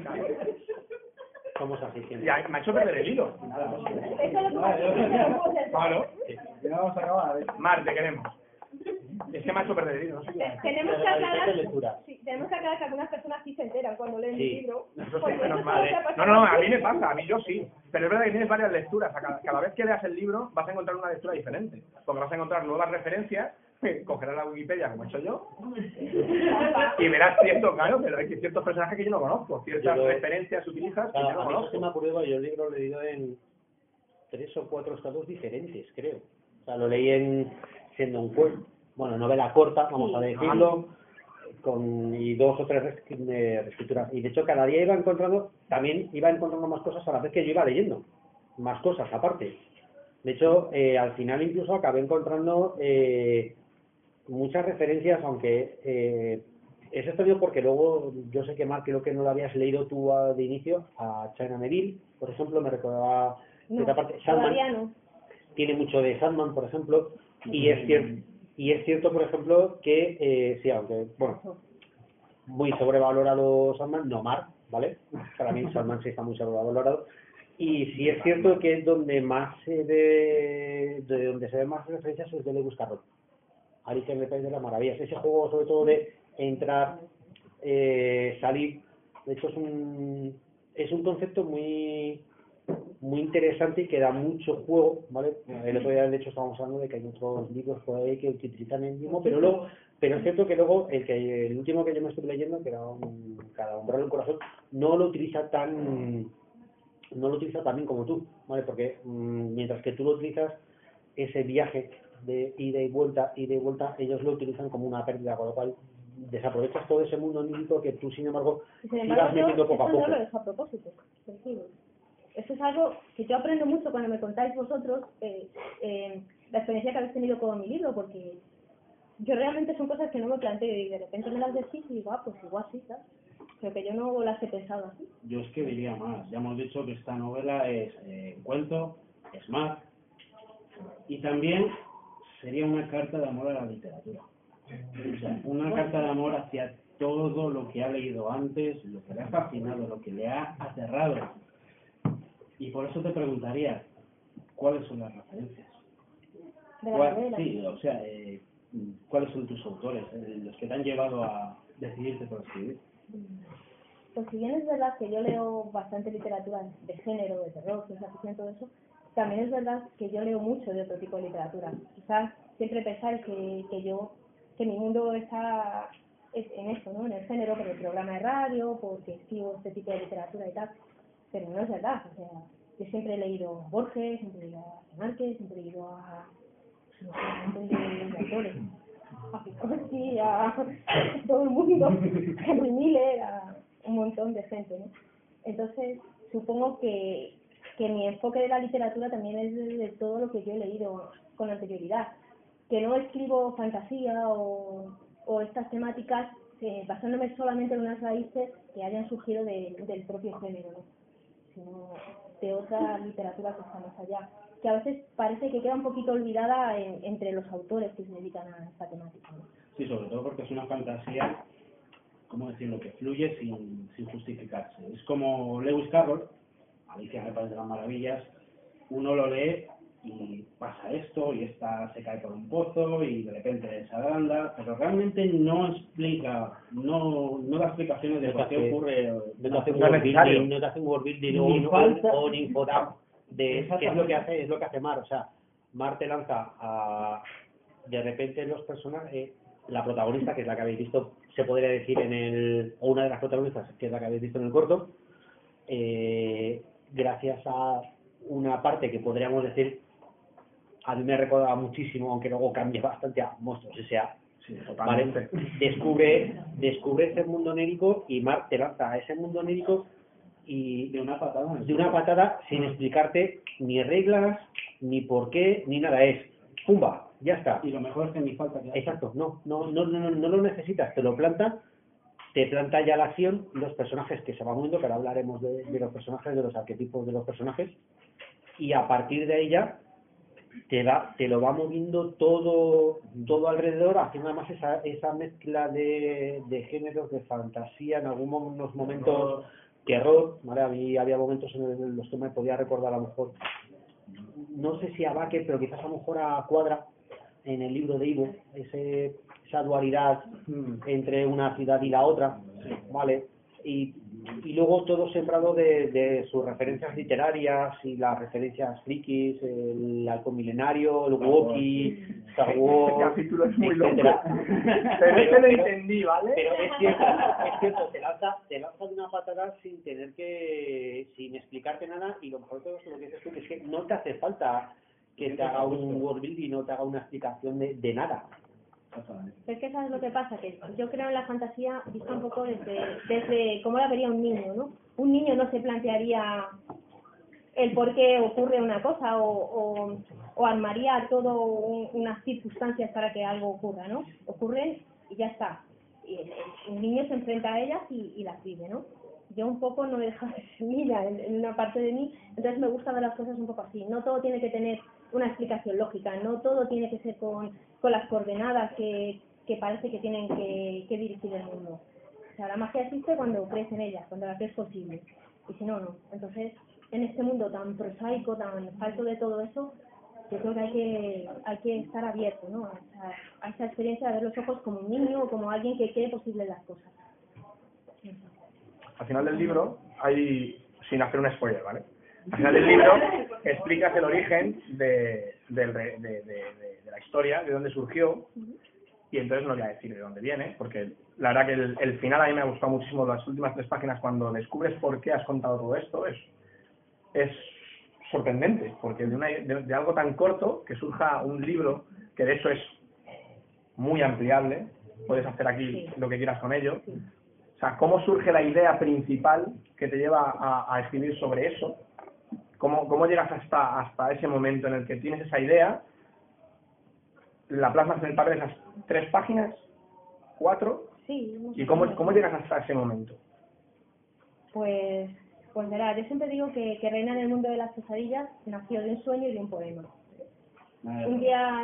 somos así siempre. Ya, me ha hecho perder el hilo. Eso es lo que Claro. Ya vamos a acabar. Mar, te queremos. Es que me ha hecho perder el hilo, no sé qué. Tenemos que aclarar, lectura. sí, tenemos que aclarar que algunas personas sí se enteran cuando leen Sí. el libro. Eso sí, porque menos eso mal, solo ¿eh? se ha pasado No, a aquí. mí me pasa, a mí yo sí. Pero es verdad que tienes varias lecturas. Cada vez que leas el libro vas a encontrar una lectura diferente. Porque vas a encontrar nuevas referencias, cogerás la Wikipedia como he hecho yo, y verás claro, pero hay ciertos personajes que yo no conozco, ciertas referencias utilizas que yo no A mí eso conozco. se me ha ocurrido, yo el libro lo he leído en 3 o 4 estados diferentes, creo. O sea, lo leí siendo un cuento, bueno, novela corta, vamos a decirlo, y 2 o 3 reescrituras. Y de hecho cada día iba encontrando más cosas a la vez que yo iba leyendo, más cosas aparte. De hecho, al final incluso acabé encontrando muchas referencias, aunque es extraño porque luego yo sé que Mark, creo que no lo habías leído tú de inicio, a China Neville, por ejemplo, me recordaba cierta parte. Todavía Sandman no. tiene mucho de Sandman, por ejemplo, y es cierto, por ejemplo, que sí, aunque, bueno, muy sobrevalorado Sandman, no Mark, ¿vale? Para mí Sandman sí está muy sobrevalorado. Y sí es cierto que es donde más de donde se ven más referencias es de Lewis Carroll. Alicia en el País de las Maravillas. Ese juego, sobre todo, de entrar, salir. De hecho, es un concepto muy interesante y que da mucho juego, ¿vale? El otro día, de hecho, estábamos hablando de que hay otros libros por ahí que utilizan el mismo, pero es cierto que luego el último que yo me estuve leyendo, que era Cada umbral en un corazón, no lo utiliza tan bien como tú, ¿vale? Porque mientras que tú lo utilizas, ese viaje de ida y vuelta, ellos lo utilizan como una pérdida, con lo cual desaprovechas todo ese mundo onírico que tú, sin embargo, vas metiendo poco a poco. Eso no lo es a propósito, sentido. Eso es algo que yo aprendo mucho cuando me contáis vosotros la experiencia que habéis tenido con mi libro, porque yo realmente son cosas que no me planteo y de repente me las decís y digo, pues igual sí, ¿sabes? Pero que yo no las he pensado así. Yo es que diría más. Ya hemos dicho que esta novela es cuento, es más, y también sería una carta de amor a la literatura. O sea, una carta de amor hacia todo lo que ha leído antes, lo que le ha fascinado, lo que le ha aterrado. Y por eso te preguntaría, ¿cuáles son las referencias? De la novela. Sí, o sea, ¿cuáles son tus autores, los que te han llevado a decidirte por escribir? Pues si bien es verdad que yo leo bastante literatura de género, de terror, ciencia ficción, todo eso, también es verdad que yo leo mucho de otro tipo de literatura. Quizás siempre pensáis que mi mundo está en esto, ¿no? En el género, por el programa de radio, porque escribo este tipo de literatura y tal, pero no es verdad. O sea, yo siempre he leído a Borges, siempre he leído a Márquez, siempre he leído a un montón de autores, a Picotti, a todo el mundo, a Henry Miller, a un montón de gente, ¿no? Entonces, supongo que mi enfoque de la literatura también es de todo lo que yo he leído con anterioridad, que no escribo fantasía o estas temáticas basándome solamente en unas raíces que hayan surgido del propio género, ¿no? Sino de otra literatura que está más allá, que a veces parece que queda un poquito olvidada entre los autores que se dedican a esta temática, ¿no? Sí, sobre todo porque es una fantasía, ¿cómo decirlo?, que fluye sin justificarse. Es como Lewis Carroll, Alicia en el País de las Maravillas, uno lo lee y pasa esto, y esta se cae por un pozo, y de repente se agranda, pero realmente no explica, no da explicaciones de por qué ocurre. No te hace un world building o un infodump de qué es lo que hace Mar. O sea, Mar te lanza de repente los personajes, la protagonista, que es la que habéis visto, se podría decir o una de las protagonistas, que es la que habéis visto en el corto, gracias a una parte que podríamos decir, a mí me recordaba muchísimo, aunque luego cambia bastante, a Monstruos S.A. Sí, ¿vale? Descubre ese mundo onírico y Mark te lanza a ese mundo onírico y de una patada sin explicarte ni reglas, ni por qué, ni nada. Es ¡pumba! Ya está. Y lo mejor es que ni falta que hacer. Exacto, no lo necesitas, te planta ya la acción, los personajes que se van moviendo, que ahora hablaremos de los personajes, de los arquetipos de los personajes, y a partir de ella te lo va moviendo todo alrededor, haciendo además esa mezcla de géneros, de fantasía, en algunos momentos terror, ¿vale? A mí había momentos en los que me podía recordar a lo mejor, no sé si a Baker, pero quizás a lo mejor a Cuadra, en el libro de Ivo, esa dualidad entre una ciudad y la otra, ¿vale? Y luego todo sembrado de sus referencias literarias y las referencias frikis, el halcón milenario, el Wookiee, Star Wars, Este capítulo es muy loco. etcétera. Pero es que lo entendí, ¿vale? Pero es cierto, te lanza de una patada sin explicarte nada, y lo mejor de todo es lo que dices tú, que es que no te hace falta que te haga un world building y no te haga una explicación de nada. Es que sabes lo que pasa, que yo creo en la fantasía vista un poco desde cómo la vería un niño, ¿no? Un niño no se plantearía el por qué ocurre una cosa o armaría todo unas circunstancias para que algo ocurra, ¿no? Ocurren y ya está. Y el niño se enfrenta a ellas y las vive, ¿no? Yo un poco no he dejado de ser niña en una parte de mí, entonces me gusta ver las cosas un poco así. No todo tiene que tener una explicación lógica, no todo tiene que ser con las coordenadas que parece que tienen que dirigir el mundo. O sea, la magia existe cuando crees en ella, cuando la crees posible, y si no, no. Entonces, en este mundo tan prosaico, tan falto de todo eso, yo creo que hay que estar abierto, ¿no? A esa experiencia de ver los ojos como un niño o como alguien que cree posibles las cosas. Al final del libro hay, sin hacer un spoiler, ¿vale? Al final del libro explicas el origen de la historia, de dónde surgió, y entonces no voy a decir de dónde viene, porque la verdad que el final a mí me ha gustado muchísimo, las últimas 3 páginas, cuando descubres por qué has contado todo esto, es sorprendente, porque de algo tan corto que surja un libro, que de hecho es muy ampliable, puedes hacer aquí lo que quieras con ello. O sea, ¿cómo surge la idea principal que te lleva a escribir sobre eso? ¿Cómo llegas hasta ese momento en el que tienes esa idea, la plasmas en el papel esas 3 páginas, 4? Sí. ¿Y cómo llegas hasta ese momento? Pues verá, yo siempre digo que Reina en el mundo de las pesadillas nació de un sueño y de un poema. Un día...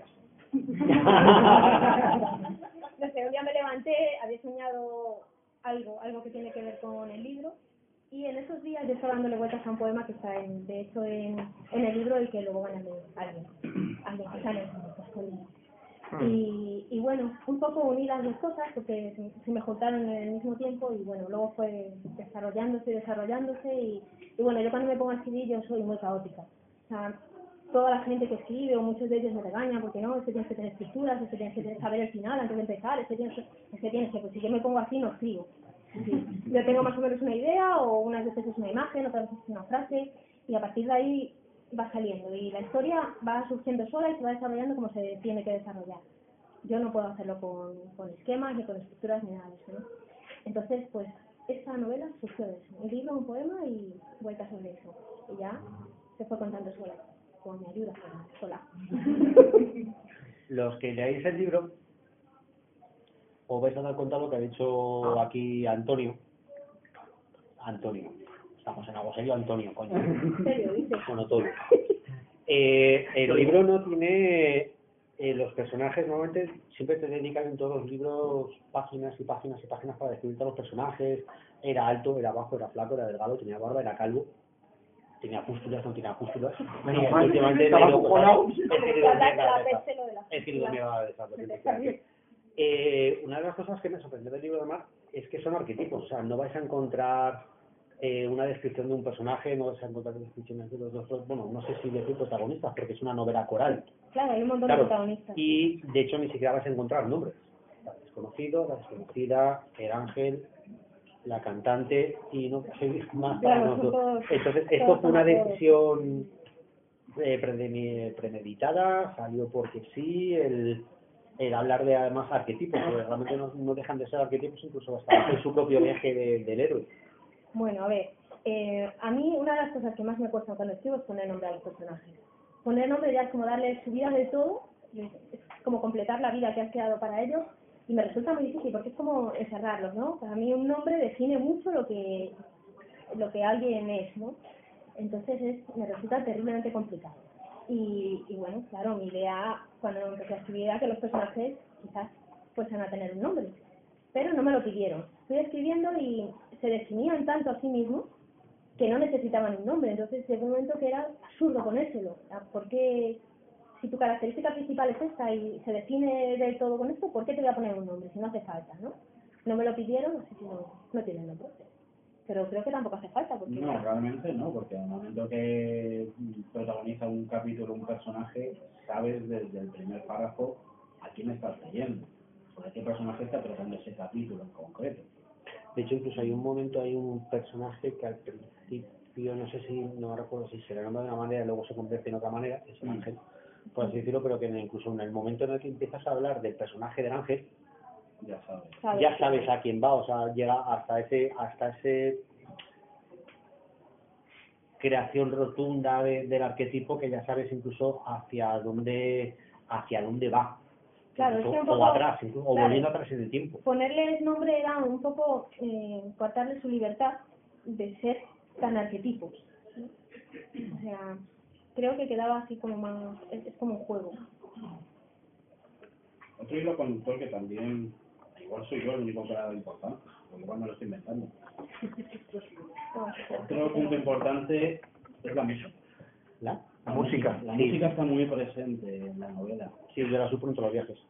No sé, un día me levanté, había soñado algo que tiene que ver con el libro, y en esos días yo estaba dándole vueltas a un poema que está de hecho en el libro, y que luego van a leer alguien que sale en el libro. Y bueno, un poco uní las dos cosas porque se me juntaron en el mismo tiempo, y bueno, luego fue desarrollándose y bueno, yo cuando me pongo a escribir yo soy muy caótica. O sea, toda la gente que escribe, o muchos de ellos me regañan porque no, tienes que tener estructuras, tienes que saber el final antes de empezar, tienes que, pues si yo me pongo así no escribo. Sí. Yo tengo más o menos una idea, o unas veces es una imagen, otras veces es una frase, y a partir de ahí va saliendo, y la historia va surgiendo sola y se va desarrollando como se tiene que desarrollar. Yo no puedo hacerlo con esquemas, ni con estructuras, ni nada de eso, ¿no? Entonces, pues, esta novela surgió de eso, un libro, un poema y vuelta sobre eso, y ya se fue contando sola, con mi ayuda, sola. Los que leáis el libro os vais a dar cuenta lo que ha dicho aquí Antonio. Estamos en algo serio, Antonio, coño. ¿En serio, dices? Bueno, todo. El libro no tiene... los personajes normalmente siempre te dedican en todos los libros páginas y páginas y páginas para describir a los personajes. Era alto, era bajo, era flaco, era delgado, tenía barba, era calvo. Tenía pústulas, no tenía pústulas. Últimamente he escrito mierda de esa. Una de las cosas que me sorprendió del libro de Mar es que son arquetipos. O sea, no vais a encontrar una descripción de un personaje, no vais a encontrar descripciones de los dos, bueno, no sé si decir protagonistas, porque es una novela coral. Claro, hay un montón de protagonistas. Y de hecho ni siquiera vais a encontrar nombres. La desconocido, la desconocida, el ángel, la cantante, y no sé más para nosotros. Entonces, esto fue una decisión premeditada, salió porque sí, el hablar de además arquetipos, que realmente no dejan de ser arquetipos, incluso hasta en su propio viaje del héroe. Bueno, a ver, a mí una de las cosas que más me cuesta cuando escribo es poner nombre a los personajes. Poner nombre ya es como darle su vida de todo, es como completar la vida que has creado para ellos, y me resulta muy difícil porque es como encerrarlos, ¿no? Para mí un nombre define mucho lo que alguien es, ¿no? Entonces me resulta terriblemente complicado. Y bueno, claro, mi idea cuando empecé a escribir era que los personajes quizás fuesen a tener un nombre, pero no me lo pidieron. Estoy escribiendo y se definían tanto a sí mismos que no necesitaban un nombre, entonces llegó un momento que era absurdo ponérselo. Porque si tu característica principal es esta y se define del todo con esto, ¿por qué te voy a poner un nombre si no hace falta, no? No me lo pidieron, así que no tienen nombre. Pero creo que tampoco hace falta. Porque No, realmente no, porque en el momento que protagoniza un capítulo un personaje, sabes desde el primer párrafo a quién estás leyendo, sobre qué personaje está tratando ese capítulo en concreto. De hecho, incluso hay un personaje que al principio, no recuerdo si se le nombra de una manera y luego se convierte en otra manera, es el ángel, por así decirlo, pero que incluso en el momento en el que empiezas a hablar del personaje del ángel, ya sabes a quién va, o sea, llega hasta ese creación rotunda del arquetipo que ya sabes incluso hacia dónde va. Claro, incluso, es que un poco, o atrás, incluso, o claro, volviendo atrás en el tiempo. Ponerles nombre era un poco cortarle su libertad de ser tan arquetipos. O sea, creo que quedaba así como más, es como un juego. Otro hilo conductor que también, igual soy yo el único que le da importancia, porque igual me lo estoy inventando. Otro punto importante es la música. ¿La música? La música está muy presente en la novela. Sí, yo la supo en todos los viajes.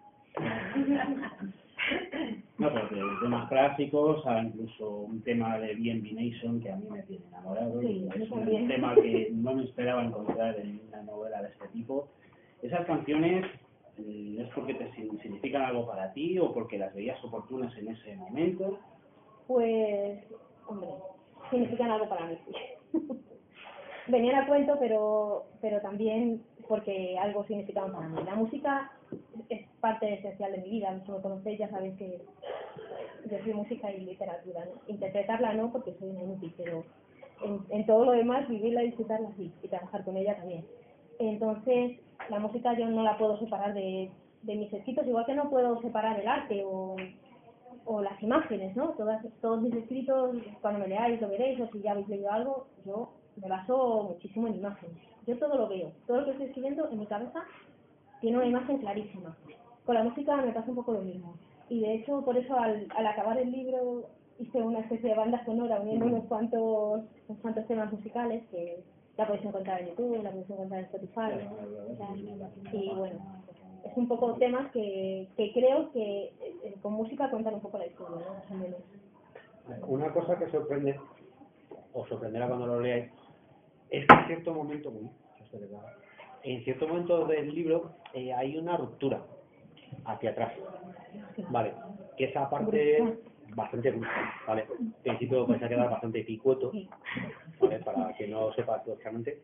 No, porque temas clásicos, a incluso un tema de B&B Nation que a mí me tiene enamorado. Sí, es un también. tema que no me esperaba encontrar en una novela de este tipo. Esas canciones, ¿es porque te significan algo para ti o porque las veías oportunas en ese momento? Pues, hombre, significan algo para mí. Venían a cuento, pero también porque algo significaba para mí. La música es parte esencial de mi vida. Si me conocéis ya sabéis que yo soy música y literatura, ¿no? Interpretarla no, porque soy una inútil, pero en todo lo demás, vivirla y disfrutarla sí, y trabajar con ella también. Entonces, la música yo no la puedo separar de mis escritos, igual que no puedo separar el arte o las imágenes, ¿no? Todos mis escritos, cuando me leáis lo veréis, o si ya habéis leído algo, yo me baso muchísimo en imágenes. Yo todo lo veo, todo lo que estoy escribiendo en mi cabeza tiene una imagen clarísima. Con la música me pasa un poco lo mismo. Y de hecho, por eso al acabar el libro hice una especie de banda sonora uniendo unos cuantos temas musicales que la podéis encontrar en YouTube, la podéis encontrar en Spotify. Y bueno, es un poco temas que creo que con música cuentan un poco la historia, ¿no? Más o menos. Una cosa que sorprende, os sorprenderá cuando lo leáis, es que en cierto momento, en cierto momento del libro hay una ruptura hacia atrás, ¿vale? Que esa parte bastante brusca, ¿vale? En principio vais a quedar bastante picueto, ¿vale? Para que no lo sepas lógicamente.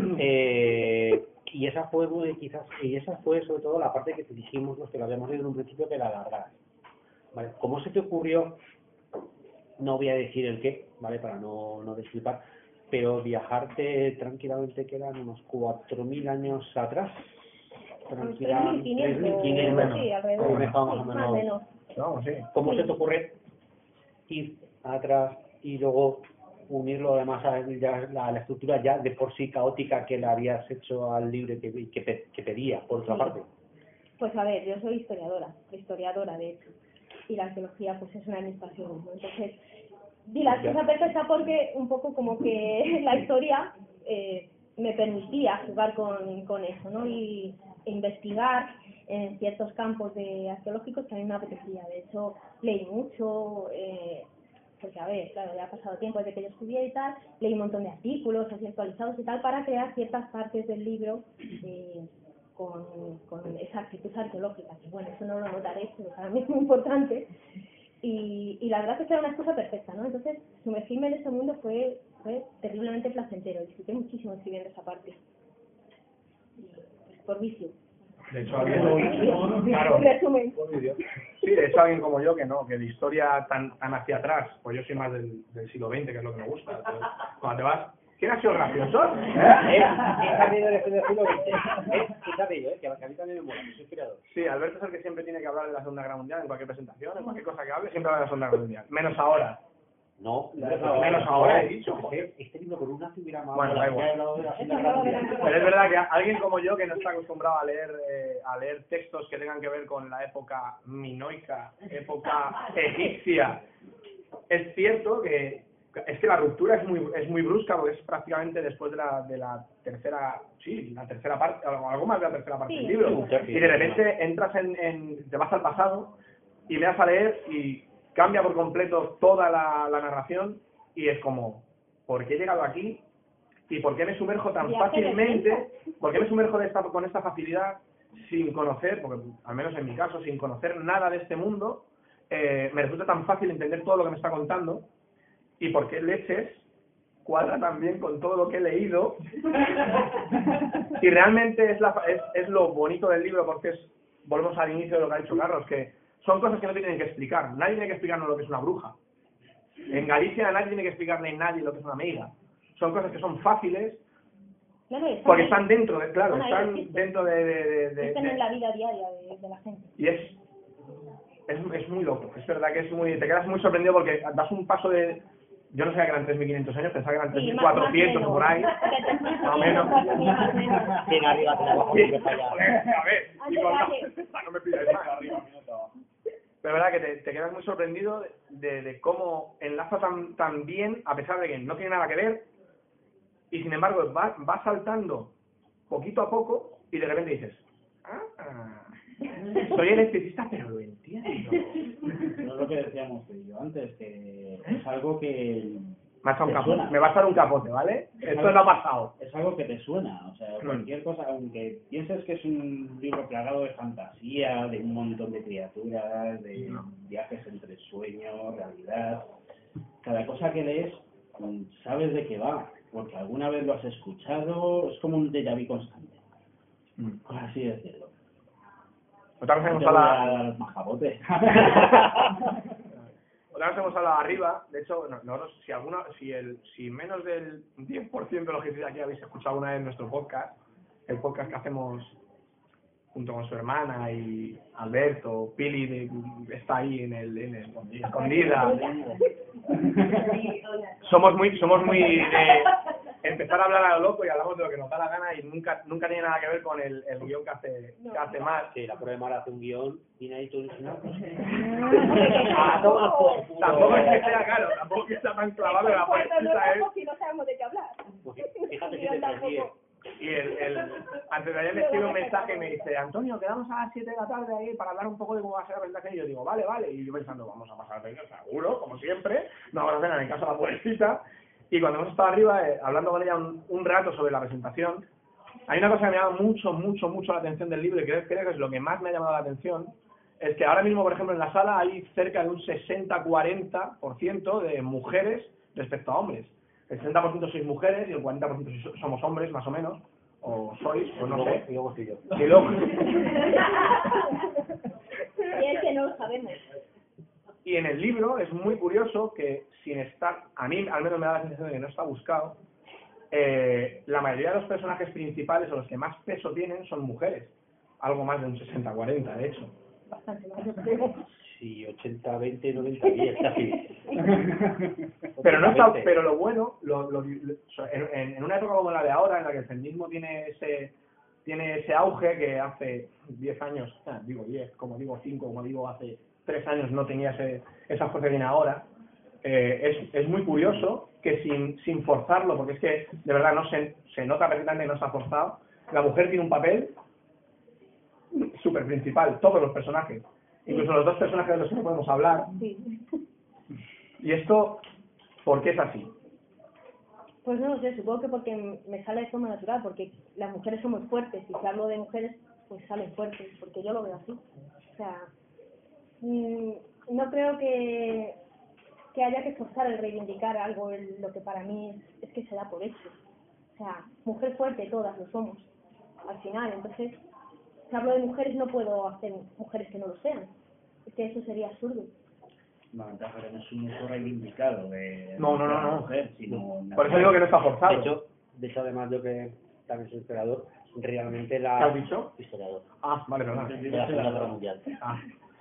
Y esa fue sobre todo la parte que te dijimos los que lo habíamos leído en un principio, que la alargaras, ¿vale? ¿Cómo se te ocurrió? No voy a decir el qué, ¿vale? Para no destripar, pero viajarte tranquilamente, que eran unos 4.000 años atrás, tranquilamente, 3.500, sí, alrededor, más o menos. No, sí. ¿Cómo se te ocurre ir atrás y luego unirlo además a la estructura ya de por sí caótica que le habías hecho al libro que pedía, por otra parte? Pues a ver, yo soy historiadora de hecho, y la arqueología pues es una de mis pasiones, ¿no? Entonces, di la excusa perfecta porque un poco como que la historia me permitía jugar con eso, ¿no? Y investigar en ciertos campos arqueológicos que a mí me apetecía. De hecho, leí mucho, porque a ver, claro, ya ha pasado tiempo desde que yo estudié y tal, leí un montón de artículos así actualizados y tal para crear ciertas partes del libro con esa actitud arqueológica, que bueno, eso no lo notaréis, pero para mí es muy importante. Y la verdad es que era una excusa perfecta, ¿no? Entonces, sumergirme en ese mundo fue terriblemente placentero, disfruté muchísimo escribiendo esa parte. Pues, por vicio. De hecho, de hecho alguien como yo que no, que de historia tan hacia atrás, pues yo soy más del siglo XX, que es lo que me gusta. Entonces, cuando te vas, ¿quién ha sido gracioso? Que a mí también me mola, soy creador. Sí, Alberto es el que siempre tiene que hablar de la Segunda Guerra Mundial en cualquier presentación, en cualquier cosa que hable, siempre habla de la Segunda Guerra Mundial. Menos ahora, No, menos ahora he dicho. Este libro con una hubiera más. Bueno, da igual. Pero es verdad que alguien como yo, que no está acostumbrado a leer textos que tengan que ver con la época minoica, época egipcia, es cierto que la ruptura es muy brusca, porque es prácticamente después de la tercera parte, algo más de la tercera parte del libro. Y de repente entras te vas al pasado y le das a leer y cambia por completo toda la narración, y es como, ¿por qué he llegado aquí? ¿Y por qué me sumerjo tan fácilmente? ¿Por qué me sumerjo con esta facilidad sin conocer, porque al menos en mi caso, sin conocer nada de este mundo? Me resulta tan fácil entender todo lo que me está contando, y por qué leches cuadra también con todo lo que he leído. Y realmente es lo bonito del libro, porque volvemos al inicio de lo que ha dicho Carlos, que son cosas que no tienen que explicar. Nadie tiene que explicarnos lo que es una bruja. En Galicia nadie tiene que explicarle a nadie lo que es una meiga. Son cosas que son fáciles, porque están dentro de, claro, están dentro están en la vida diaria de la gente. Y es muy loco. Es verdad que te quedas muy sorprendido, porque das un paso de... Yo no sabía que eran 3.500 años, pensaba que eran 3.400 o por ahí. Más o menos. Tiene arriba, tiene abajo, tiene para allá. A ver, no me pidáis más. Pero es verdad que te quedas muy sorprendido de cómo enlaza tan bien, a pesar de que no tiene nada que ver, y sin embargo va saltando poquito a poco, y de repente dices, soy electricista, pero lo entiendo. No es lo que decíamos tú y yo antes, que es algo que... Me va a echar un capote, ¿vale? Esto no ha pasado. Es algo que te suena, o sea, cualquier cosa, aunque pienses que es un libro plagado de fantasía, de un montón de criaturas, de viajes entre sueños, realidad, cada cosa que lees sabes de qué va, porque alguna vez lo has escuchado, es como un déjà vu constante, por así decirlo. Otra vez hemos hablado... Otra vez hemos hablado arriba. De hecho, nosotros, si menos del 10% de los que estáis aquí habéis escuchado alguna vez nuestro podcast, el podcast que hacemos junto con su hermana y Alberto, Pili está ahí en escondida. Somos muy de empezar a hablar a lo loco, y hablamos de lo que nos da la gana, y nunca tiene nada que ver con el guión que hace Mar. Sí, la prueba de Mar hace un guión y nadie tú dices nada. Tampoco es que sea caro, tampoco que sea tan clavado en la poesía. Si no sabemos de qué hablar. Fíjate que te ríe. Y antes de ayer me escribe un mensaje y me dice, Antonio, quedamos a las 7 de la tarde ahí para hablar un poco de cómo va a ser la presentación. Y yo digo, vale. Y yo pensando, vamos a pasar el seguro, como siempre, no vamos a hacer en casa la puertita. Y cuando hemos estado arriba, hablando con ella un rato sobre la presentación, hay una cosa que me llama mucho la atención del libro, y creo que es lo que más me ha llamado la atención, es que ahora mismo, por ejemplo, en la sala hay cerca de un 60-40% de mujeres respecto a hombres. El 60% sois mujeres y el 40% somos hombres, más o menos, o sois, pues no sé. Y luego soy yo. Y luego... Y es que no lo sabemos. Y en el libro es muy curioso que, sin estar, a mí al menos me da la sensación de que no está buscado, la mayoría de los personajes principales, o los que más peso tienen, son mujeres. Algo más de un 60-40, de hecho. Bastante más, yo creo. Sí, 80-20, 90-10, casi. Pero no está, pero lo bueno, en una época como la de ahora, en la que el feminismo tiene ese auge, que hace 10 años, digo 10, como digo 5, como digo hace 3 años no tenía esa fuerza que tiene ahora, es muy curioso que sin forzarlo, porque es que de verdad no se nota perfectamente que no está forzado, la mujer tiene un papel súper principal, todos los personajes, incluso los dos personajes de los que no podemos hablar. Sí. Y esto, ¿por qué es así? Pues no lo sé, supongo que porque me sale de forma natural, porque las mujeres somos fuertes, y si hablo de mujeres, pues salen fuertes, porque yo lo veo así. O sea, no creo que haya que forzar el reivindicar algo, lo que para mí es que se da por hecho. O sea, mujer fuerte, todas lo somos, al final. Entonces, si hablo de mujeres, no puedo hacer mujeres que no lo sean. Es que eso sería absurdo. No, pero no es un uso reivindicado de No. mujer, sino... Por eso digo que no está forzado. De hecho, además, yo que también soy historiador, realmente la... ¿Qué has dicho? Historiador. Vale, perdón. De la Segunda Guerra Mundial.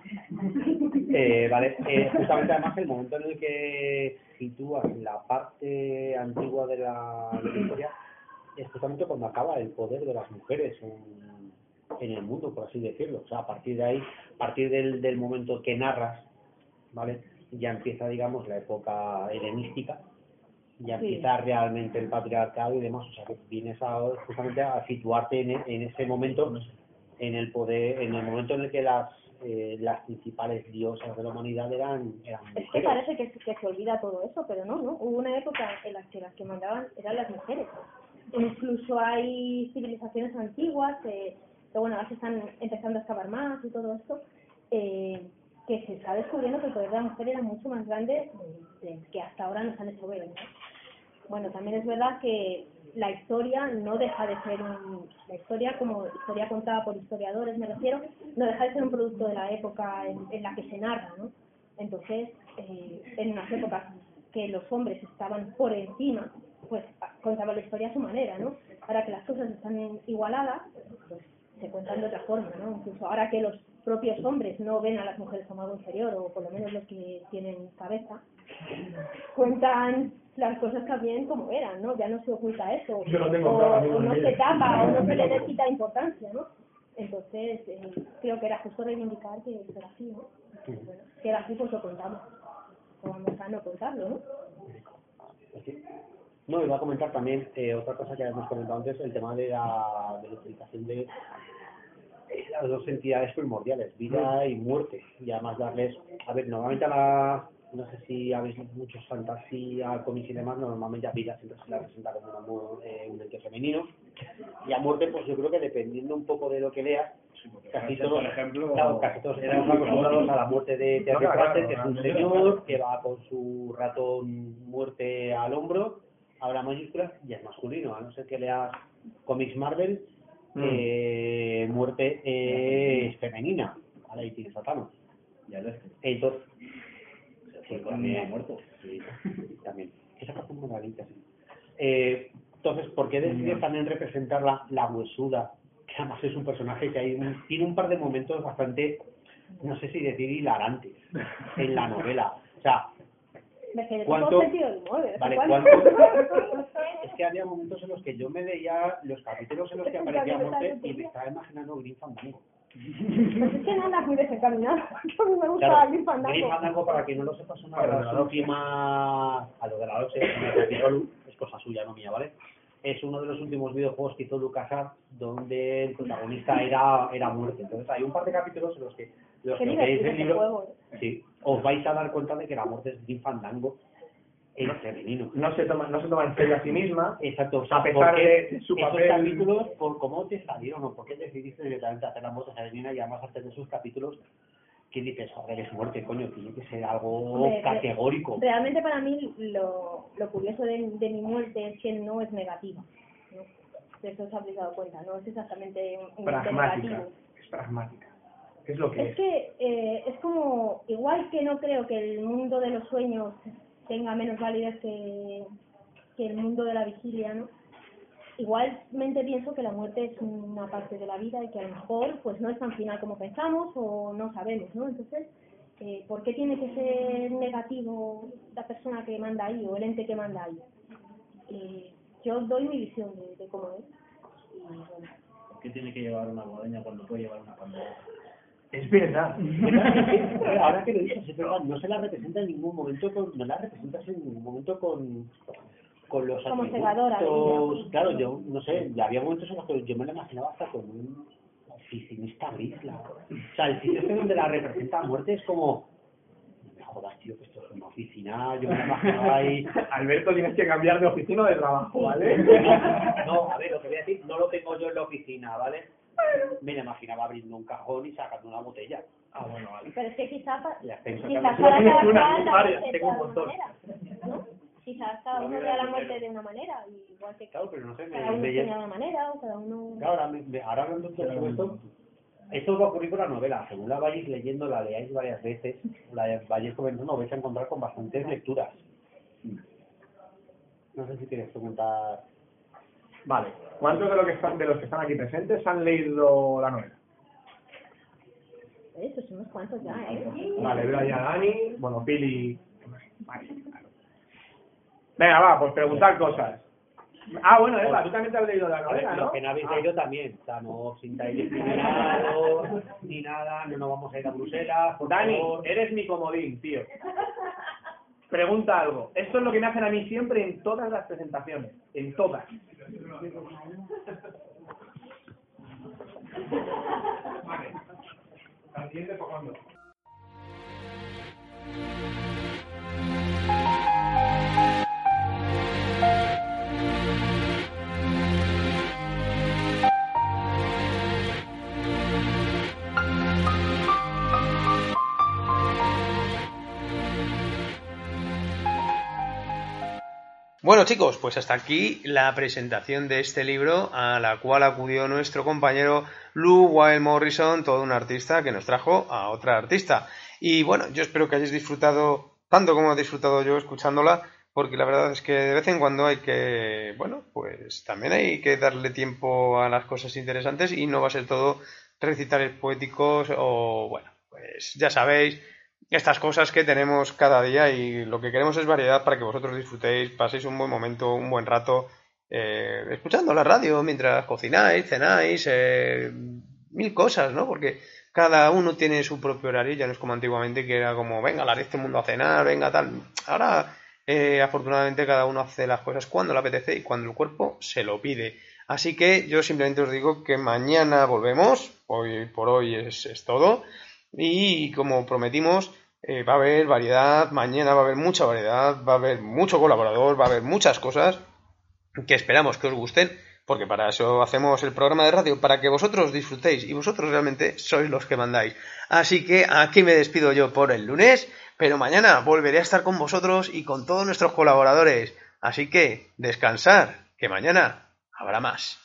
Vale, justamente además el momento en el que sitúas la parte antigua de la historia es justamente cuando acaba el poder de las mujeres en el mundo, por así decirlo. O sea, a partir de ahí, a partir del momento que narras, ¿vale? Ya empieza, digamos, la época helenística, ya empieza realmente el patriarcado y demás. O sea, que vienes justamente a situarte en ese momento, en el poder, en el momento en el que las principales diosas de la humanidad eran mujeres. Es que parece que se olvida todo eso, pero no. Hubo una época en la que las que mandaban eran las mujeres. Incluso hay civilizaciones antiguas, que bueno, ahora se están empezando a excavar más y todo esto, que se está descubriendo que el poder de la mujer era mucho más grande que hasta ahora nos han hecho ver, ¿no? Bueno, también es verdad que la historia no deja de ser la historia, como historia contada por historiadores me refiero, no deja de ser un producto de la época en la que se narra, ¿no? Entonces, en unas épocas que los hombres estaban por encima, pues contaban la historia a su manera, ¿no? Ahora que las cosas están igualadas, pues se cuentan de otra forma, ¿no? Incluso ahora que los propios hombres no ven a las mujeres como algo inferior, o por lo menos los que tienen cabeza, cuentan las cosas también como eran, ¿no? Ya no se oculta eso, o no se tapa, o no se le quita importancia, ¿no? Entonces, creo que era justo reivindicar que era así, ¿no? Bueno, que era así, pues lo contamos. O vamos a no contarlo, ¿no? No, iba a comentar también otra cosa que habíamos comentado antes, el tema de la utilización de las dos entidades primordiales, vida y muerte, y además darles, a ver, normalmente no sé si habéis muchos fantasía, cómics y demás, normalmente a vida siempre se la presenta como un ente femenino, y a muerte, pues yo creo que dependiendo un poco de lo que leas, casi todos, por ejemplo, claro, casi todos estamos acostumbrados a la muerte de Terry Pratchett, que es un señor que va con su ratón muerte al hombro, habla mayúsculas y es masculino, a no ser que leas cómics Marvel, muerte es femenina, ¿vale? Ahí tienes a Thanos. Entonces, sí, también ha muerto. Sí, también. Esa cosa muy rarita, sí. Entonces, ¿por qué decides también representar la huesuda? Que además es un personaje que tiene un par de momentos bastante, no sé si decir hilarantes en la novela. O sea, ¿cuánto? Vale, ¿cuánto? Es que había momentos en los que yo me veía los capítulos en los que aparecía muerte y me estaba imaginando Grim Fandango. Pues es que no andas muy desencaminado. A mí me gusta Grim Fandango. Grim Fandango, para quien no lo sepa, es una de las últimas... A lo de la noche, es cosa suya, no mía, ¿vale? Es uno de los últimos videojuegos que hizo LucasArts donde el protagonista era muerte. Entonces hay un par de capítulos en los que veis el libro, sí, os vais a dar cuenta de que la muerte es Grim Fandango en femenino. No se toma en serio a sí misma. Exacto, o sea, a pesar de su esos papel. Capítulos, por cómo te salieron o por qué decidiste directamente hacer la muerte femenina, y además hacer esos capítulos que dices, joder, es muerte, coño, tiene que ser algo categórico. Realmente para mí lo curioso de mi muerte es que no es negativa, ¿no? De eso os habéis dado cuenta, no es exactamente un negativo. Es pragmática. Es lo que es. Que es como, igual que no creo que el mundo de los sueños tenga menos validez que el mundo de la vigilia, ¿no? Igualmente pienso que la muerte es una parte de la vida y que a lo mejor pues no es tan final como pensamos o no sabemos, ¿no? Entonces, ¿por qué tiene que ser negativo la persona que manda ahí o el ente que manda ahí? Yo doy mi visión de cómo es. Y, bueno. ¿Por qué tiene que llevar una guadaña cuando puede llevar una pandemia? Es verdad. Ahora que lo dices, es verdad, no se la representa en ningún momento no la representas en ningún momento con los como atributos. Claro, yo no sé, ya había momentos en los que yo me la imaginaba hasta con un oficinista gris. O sea, el sitio donde la representa a muerte es como, no me jodas, tío, que esto es una oficina, yo me la imaginaba ahí. Alberto, tienes que cambiar de oficina o de trabajo, ¿vale? No, a ver, lo que voy a decir, no lo tengo yo en la oficina, ¿vale? Me la imaginaba abriendo un cajón y sacando una botella. Ah, bueno, vale. Pero es que quizás para tengo un montón. ¿no? Quizás cada uno vea la muerte de una manera, igual que claro, pero no sé, cada uno sueña de una manera, o cada uno... Claro, ahora hablando de todo esto va a ocurrir con la novela. Según la vayáis leyendo, la leáis varias veces, la vayáis comenzando, vais a encontrar con bastantes lecturas. No sé si quieres preguntar... Vale, ¿cuántos de los que están aquí presentes han leído la novela? Eso, son unos cuantos ya, Vale, veo ya a Dani, bueno, Pili... Vale, claro. Venga, va, pues preguntar cosas. Ah, bueno, Eva, tú también te has leído la novela, ¿no? Los que no habéis leído también. O sea, no os sintáis discriminados ni nada, no nos vamos a ir a Bruselas. Por Dani, favor. eres mi comodín, tío. Pregunta algo. Esto es lo que me hacen a mí siempre en todas las presentaciones. En todas. Vale. La siguiente, ¿por cuándo? Bueno chicos, pues hasta aquí la presentación de este libro a la cual acudió nuestro compañero Lou Weil Morrison, todo un artista que nos trajo a otra artista. Y bueno, yo espero que hayáis disfrutado tanto como he disfrutado yo escuchándola, porque la verdad es que de vez en cuando hay que, bueno, pues también hay que darle tiempo a las cosas interesantes y no va a ser todo recitales poéticos o, bueno, pues ya sabéis, estas cosas que tenemos cada día y lo que queremos es variedad para que vosotros disfrutéis, paséis un buen momento, un buen rato escuchando la radio mientras cocináis, cenáis, mil cosas, ¿no? Porque cada uno tiene su propio horario, ya no es como antiguamente que era como, venga, la de este mundo a cenar, venga, tal. Ahora, afortunadamente, cada uno hace las cosas cuando le apetece y cuando el cuerpo se lo pide. Así que yo simplemente os digo que mañana volvemos, hoy por hoy es todo. Y como prometimos, va a haber variedad, mañana va a haber mucha variedad, va a haber mucho colaborador, va a haber muchas cosas que esperamos que os gusten, porque para eso hacemos el programa de radio, para que vosotros disfrutéis y vosotros realmente sois los que mandáis. Así que aquí me despido yo por el lunes, pero mañana volveré a estar con vosotros y con todos nuestros colaboradores. Así que descansar, que mañana habrá más.